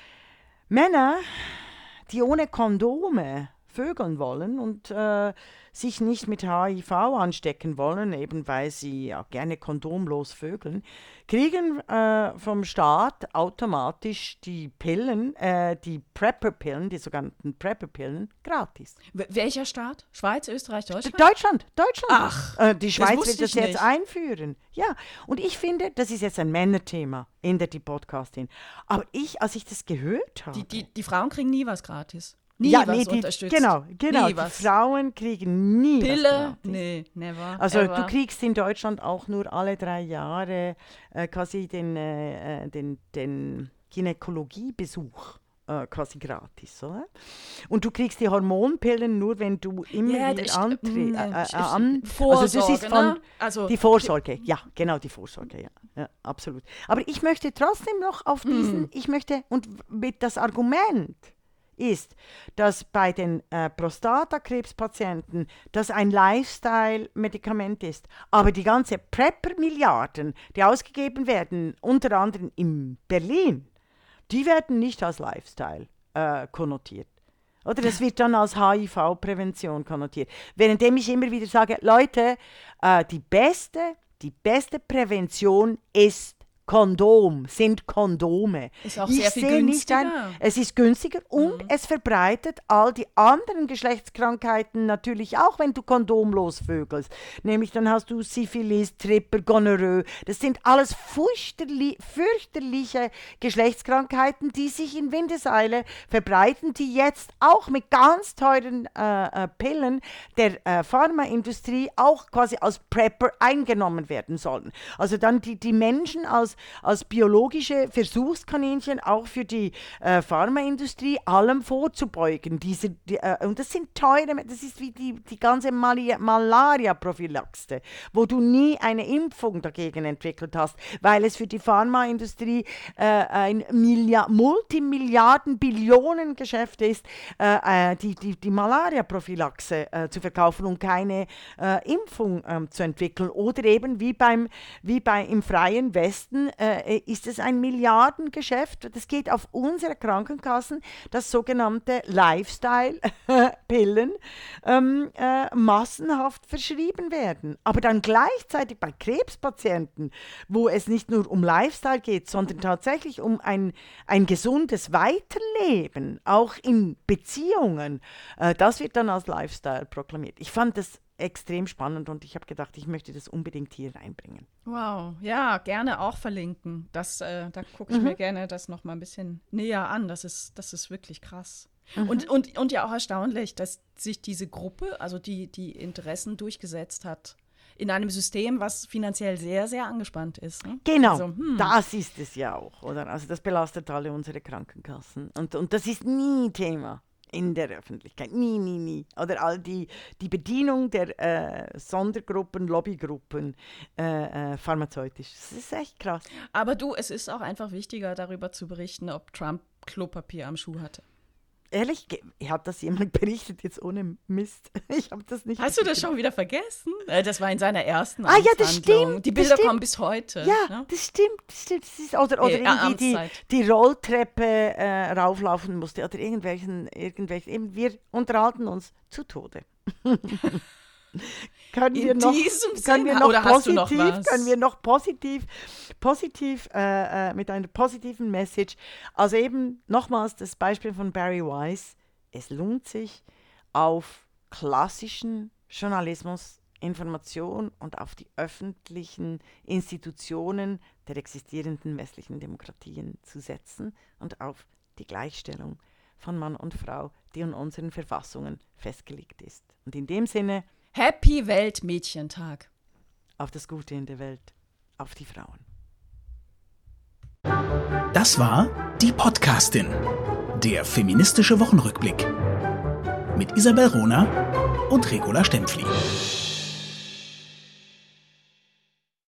Männer, die ohne Kondome vögeln wollen und äh, sich nicht mit H I V anstecken wollen, eben weil sie ja gerne kondomlos vögeln, kriegen äh, vom Staat automatisch die Pillen, äh, die Prepper-Pillen, die sogenannten Prepper-Pillen, gratis. W- welcher Staat? Schweiz, Österreich, Deutschland? Deutschland, Deutschland. Ach, äh, die Schweiz wird das jetzt nicht. einführen. Ja, und ich finde, das ist jetzt ein Männerthema in der die Podcastin. Aber ich, als ich das gehört habe... Die, die, die Frauen kriegen nie was gratis. Nie ja, was nee, die, unterstützt. Genau, genau. Nie die was. Frauen kriegen nie Pille? was gratis. Nee, never. Also ever. du kriegst in Deutschland auch nur alle drei Jahre äh, quasi den, äh, den, den Gynäkologiebesuch äh, quasi gratis, oder? Und du kriegst die Hormonpillen nur, wenn du immer ja, wieder ich, antrittst. äh, Äh, an, Vorsorge, also das ist von, ne? Also, die Vorsorge, ja, genau, die Vorsorge, ja, ja, absolut. Aber ich möchte trotzdem noch auf diesen, mm. ich möchte, und mit das Argument ist, dass bei den äh, Prostatakrebspatienten das ein Lifestyle-Medikament ist. Aber die ganze Prepper-Milliarden, die ausgegeben werden, unter anderem in Berlin, die werden nicht als Lifestyle äh, konnotiert. Oder das wird dann als H I V-Prävention konnotiert. Währenddem ich immer wieder sage, Leute, äh, die beste, die beste Prävention ist Kondom sind Kondome. Ist auch ich sehr viel sehe nicht ein, günstiger. es ist günstiger und Mhm. es verbreitet all die anderen Geschlechtskrankheiten natürlich auch, wenn du kondomlos vögelst. Nämlich dann hast du Syphilis, Tripper, Gonorrhoe. Das sind alles fürchterli- fürchterliche Geschlechtskrankheiten, die sich in Windeseile verbreiten, die jetzt auch mit ganz teuren äh, äh, Pillen der äh, Pharmaindustrie auch quasi als Prepper eingenommen werden sollen. Also dann die, die Menschen als, als biologische Versuchskaninchen auch für die äh, Pharmaindustrie allem vorzubeugen. Diese, die, äh, und das sind teure, das ist wie die, die ganze Mali- Malaria-Prophylaxe, wo du nie eine Impfung dagegen entwickelt hast, weil es für die Pharmaindustrie äh, ein Milliard, Multimilliarden-Billionen-Geschäft ist, äh, äh, die, die, die Malaria-Prophylaxe äh, zu verkaufen und keine äh, Impfung ähm, zu entwickeln. Oder eben wie beim wie bei im freien Westen äh, ist es ein Milliardengeschäft. Das geht auf unsere Krankenkassen, das sogenannte Lifestyle-Pillen ähm, äh, massenhaft verschrieben werden. Aber dann gleichzeitig bei Krebspatienten, wo es nicht nur um Lifestyle geht, sondern tatsächlich um ein, ein gesundes Weiterleben, auch in Beziehungen, äh, das wird dann als Lifestyle proklamiert. Ich fand das extrem spannend und ich habe gedacht, ich möchte das unbedingt hier reinbringen. Wow, ja, gerne auch verlinken. Das, äh, da gucke ich Mhm. mir gerne das noch mal ein bisschen näher an. Das ist, das ist wirklich krass. Mhm. Und, und, und ja auch erstaunlich, dass sich diese Gruppe, also die, die Interessen durchgesetzt hat, in einem System, was finanziell sehr, sehr angespannt ist. Ne? Genau, Also, hm. das ist es ja auch, oder? Also das belastet alle unsere Krankenkassen und, und das ist nie Thema in der Öffentlichkeit, nie, nie, nie. Oder all die, die Bedienung der äh, Sondergruppen, Lobbygruppen, äh, äh, pharmazeutisch. Das ist echt krass. Aber du, es ist auch einfach wichtiger, darüber zu berichten, ob Trump Klopapier am Schuh hatte. Ehrlich, ge- hat das jemand berichtet jetzt ohne Mist? Ich habe das nicht. Hast du das schon wieder vergessen? Äh, Das war in seiner ersten Ah, ja, das Amtshandlung. stimmt, Die das Bilder stimmt. kommen bis heute. Ja, Ne? das stimmt, das stimmt. Das ist, oder oder Äh, irgendwie die, Amtszeit. die Rolltreppe äh, rauflaufen musste oder irgendwelchen, irgendwelchen, eben wir unterhalten uns zu Tode. können wir In noch, diesem können wir Sinne, noch oder hast du noch positiv, was? können wir noch positiv, positiv äh, äh, mit einer positiven Message, also eben nochmals das Beispiel von Barry Weiss, es lohnt sich auf klassischen Journalismus, Information und auf die öffentlichen Institutionen der existierenden westlichen Demokratien zu setzen und auf die Gleichstellung von Mann und Frau, die in unseren Verfassungen festgelegt ist. Und in dem Sinne Happy Weltmädchentag. auf das Gute in der Welt, auf die Frauen. Das war Die Podcastin, der feministische Wochenrückblick mit Isabel Rohner und Regula Stempfli.